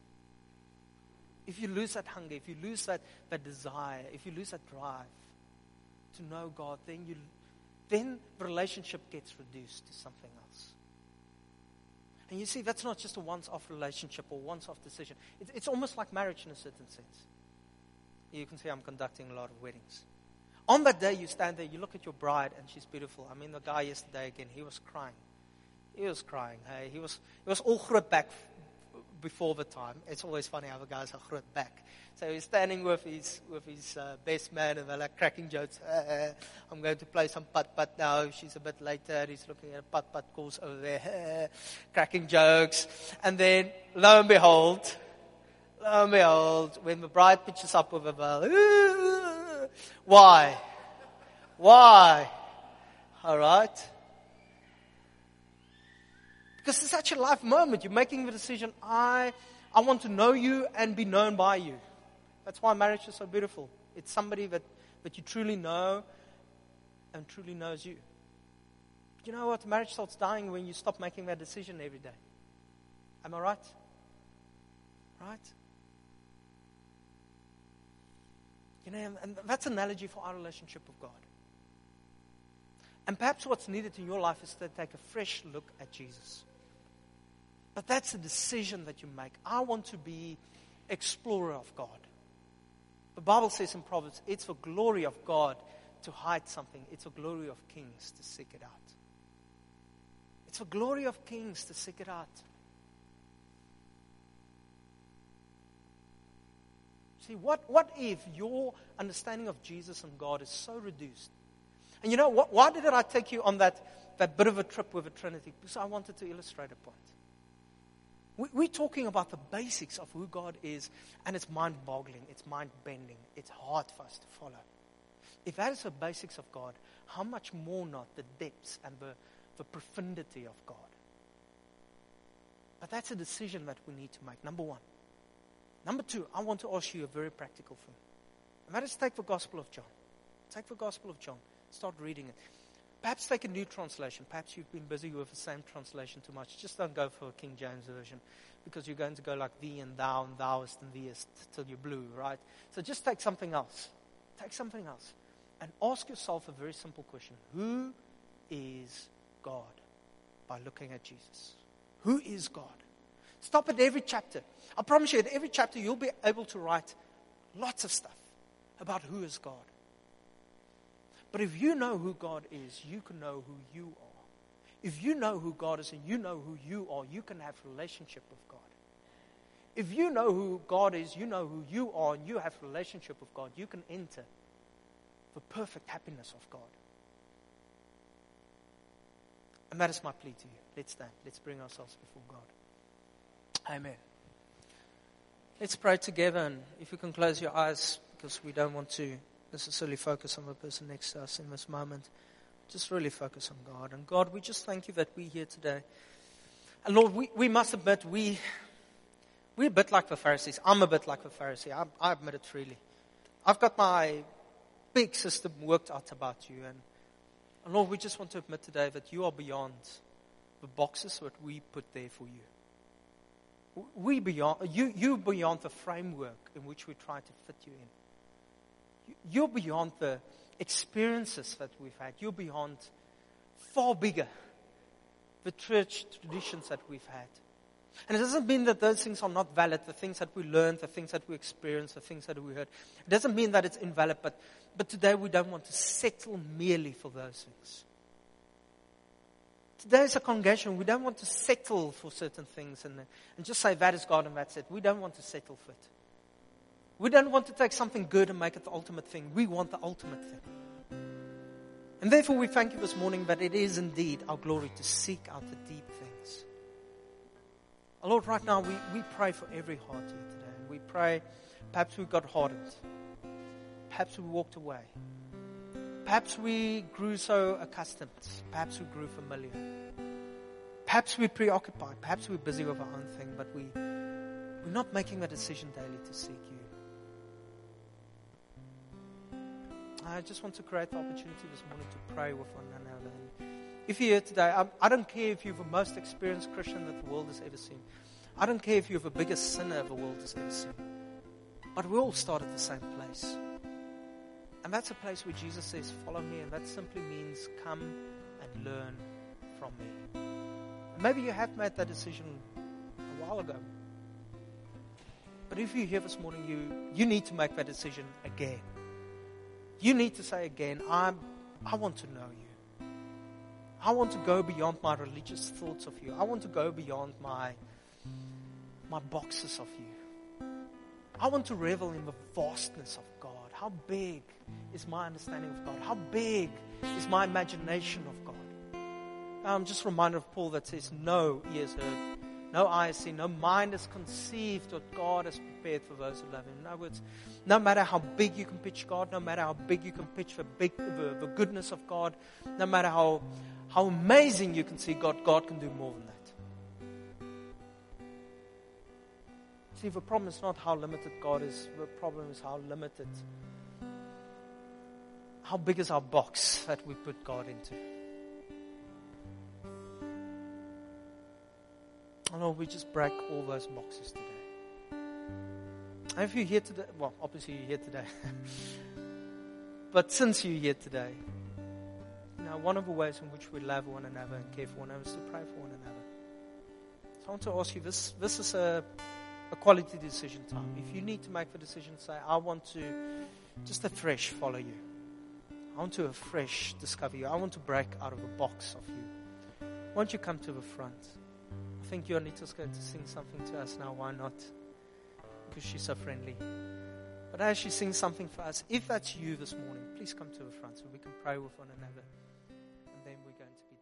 if you lose that hunger, if you lose that, that desire, if you lose that drive to know God, then you, then the relationship gets reduced to something else. And you see, that's not just a once-off relationship or once-off decision. It, it's almost like marriage in a certain sense. You can see I'm conducting a lot of weddings. On that day, you stand there, you look at your bride, and she's beautiful. I mean, the guy yesterday again, he was crying. He was crying. Hey, he was, he was all groot back f- before the time. It's always funny how the guys are groot back. So he's standing with his with his uh, best man, and they're like cracking jokes. Uh, I'm going to play some putt-putt now. She's a bit later. He's looking at a putt-putt course over there, cracking jokes. And then, lo and behold, lo and behold, when the bride pitches up with a bell, why? Why? All right? Because it's such a life moment. You're making the decision, I, I want to know you and be known by you. That's why marriage is so beautiful. It's somebody that, that you truly know and truly knows you. But you know what? Marriage starts dying when you stop making that decision every day. Am I right? Right? You know, and, and that's an analogy for our relationship with God. And perhaps what's needed in your life is to take a fresh look at Jesus. But that's a decision that you make. I want to be explorer of God. The Bible says in Proverbs, it's the glory of God to hide something. It's the glory of kings to seek it out. It's the glory of kings to seek it out. See, what, what if your understanding of Jesus and God is so reduced? And you know, what, why did I take you on that, that bit of a trip with the Trinity? Because I wanted to illustrate a point. We, we're talking about the basics of who God is, and it's mind-boggling, it's mind-bending, it's hard for us to follow. If that is the basics of God, how much more not the depths and the, the profundity of God? But that's a decision that we need to make, number one. Number two, I want to ask you a very practical thing. And that is take the Gospel of John. Take the Gospel of John. Start reading it. Perhaps take a new translation. Perhaps you've been busy with the same translation too much. Just don't go for a King James version, because you're going to go like thee and thou and thouest and theest till you're blue, right? So just take something else. Take something else. And ask yourself a very simple question. Who is God? By looking at Jesus. Who is God? Stop at every chapter. I promise you, at every chapter you'll be able to write lots of stuff about who is God. But if you know who God is, you can know who you are. If you know who God is and you know who you are, you can have a relationship with God. If you know who God is, you know who you are, and you have a relationship with God, you can enter the perfect happiness of God. And that is my plea to you. Let's stand. Let's bring ourselves before God. Amen. Let's pray together, and if you can close your eyes, because we don't want to necessarily focus on the person next to us in this moment. Just really focus on God. And God, we just thank you that we're here today. And Lord, we, we must admit, we, we're a bit like the Pharisees. I'm a bit like the Pharisee. I, I admit it freely. I've got my big system worked out about you. And, and Lord, we just want to admit today that you are beyond the boxes that we put there for you. We beyond, you, you beyond the framework in which we try to fit you in. You're beyond the experiences that we've had. You're beyond, far bigger, the church traditions that we've had. And it doesn't mean that those things are not valid, the things that we learned, the things that we experienced, the things that we heard. It doesn't mean that it's invalid, but, but today we don't want to settle merely for those things. Today as a congregation, we don't want to settle for certain things and, and just say that is God and that's it. We don't want to settle for it. We don't want to take something good and make it the ultimate thing. We want the ultimate thing. And therefore we thank you this morning that it is indeed our glory to seek out the deep things. Oh Lord, right now we, we pray for every heart here today. And we pray, perhaps we got hardened. Perhaps we walked away. Perhaps we grew so accustomed. Perhaps we grew familiar. Perhaps we're preoccupied. Perhaps we're busy with our own thing. But we, we're not making a decision daily to seek you. I just want to create the opportunity this morning to pray with one another. And if you're here today, I, I don't care if you're the most experienced Christian that the world has ever seen. I don't care if you're the biggest sinner the world has ever seen. But we all start at the same place. And that's a place where Jesus says, follow me. And that simply means come and learn from me. And maybe you have made that decision a while ago. But if you're here this morning, you, you need to make that decision again. You need to say again, I'm, I want to know you. I want to go beyond my religious thoughts of you. I want to go beyond my, my boxes of you. I want to revel in the vastness of God. How big is my understanding of God? How big is my imagination of God? Now, I'm just reminded of Paul that says, no ears heard, no eyes seen, no mind has conceived what God has prepared for those who love Him. In other words, no matter how big you can pitch God, no matter how big you can pitch the, big, the, the goodness of God, no matter how, how amazing you can see God, God can do more than that. See, the problem is not how limited God is. The problem is how limited, how big is our box that we put God into. And Lord, we just break all those boxes today. And if you're here today, well, obviously you're here today. But since you're here today, you know, one of the ways in which we love one another and care for one another is to pray for one another. So I want to ask you, this this is a, a quality decision time. If you need to make the decision, say, I want to just afresh follow you. I want to afresh discover you. I want to break out of a box of you. Won't you come to the front? I think Jonita's going to sing something to us now. Why not? Because she's so friendly. But as she sings something for us, if that's you this morning, please come to the front so we can pray with one another. And then we're going to be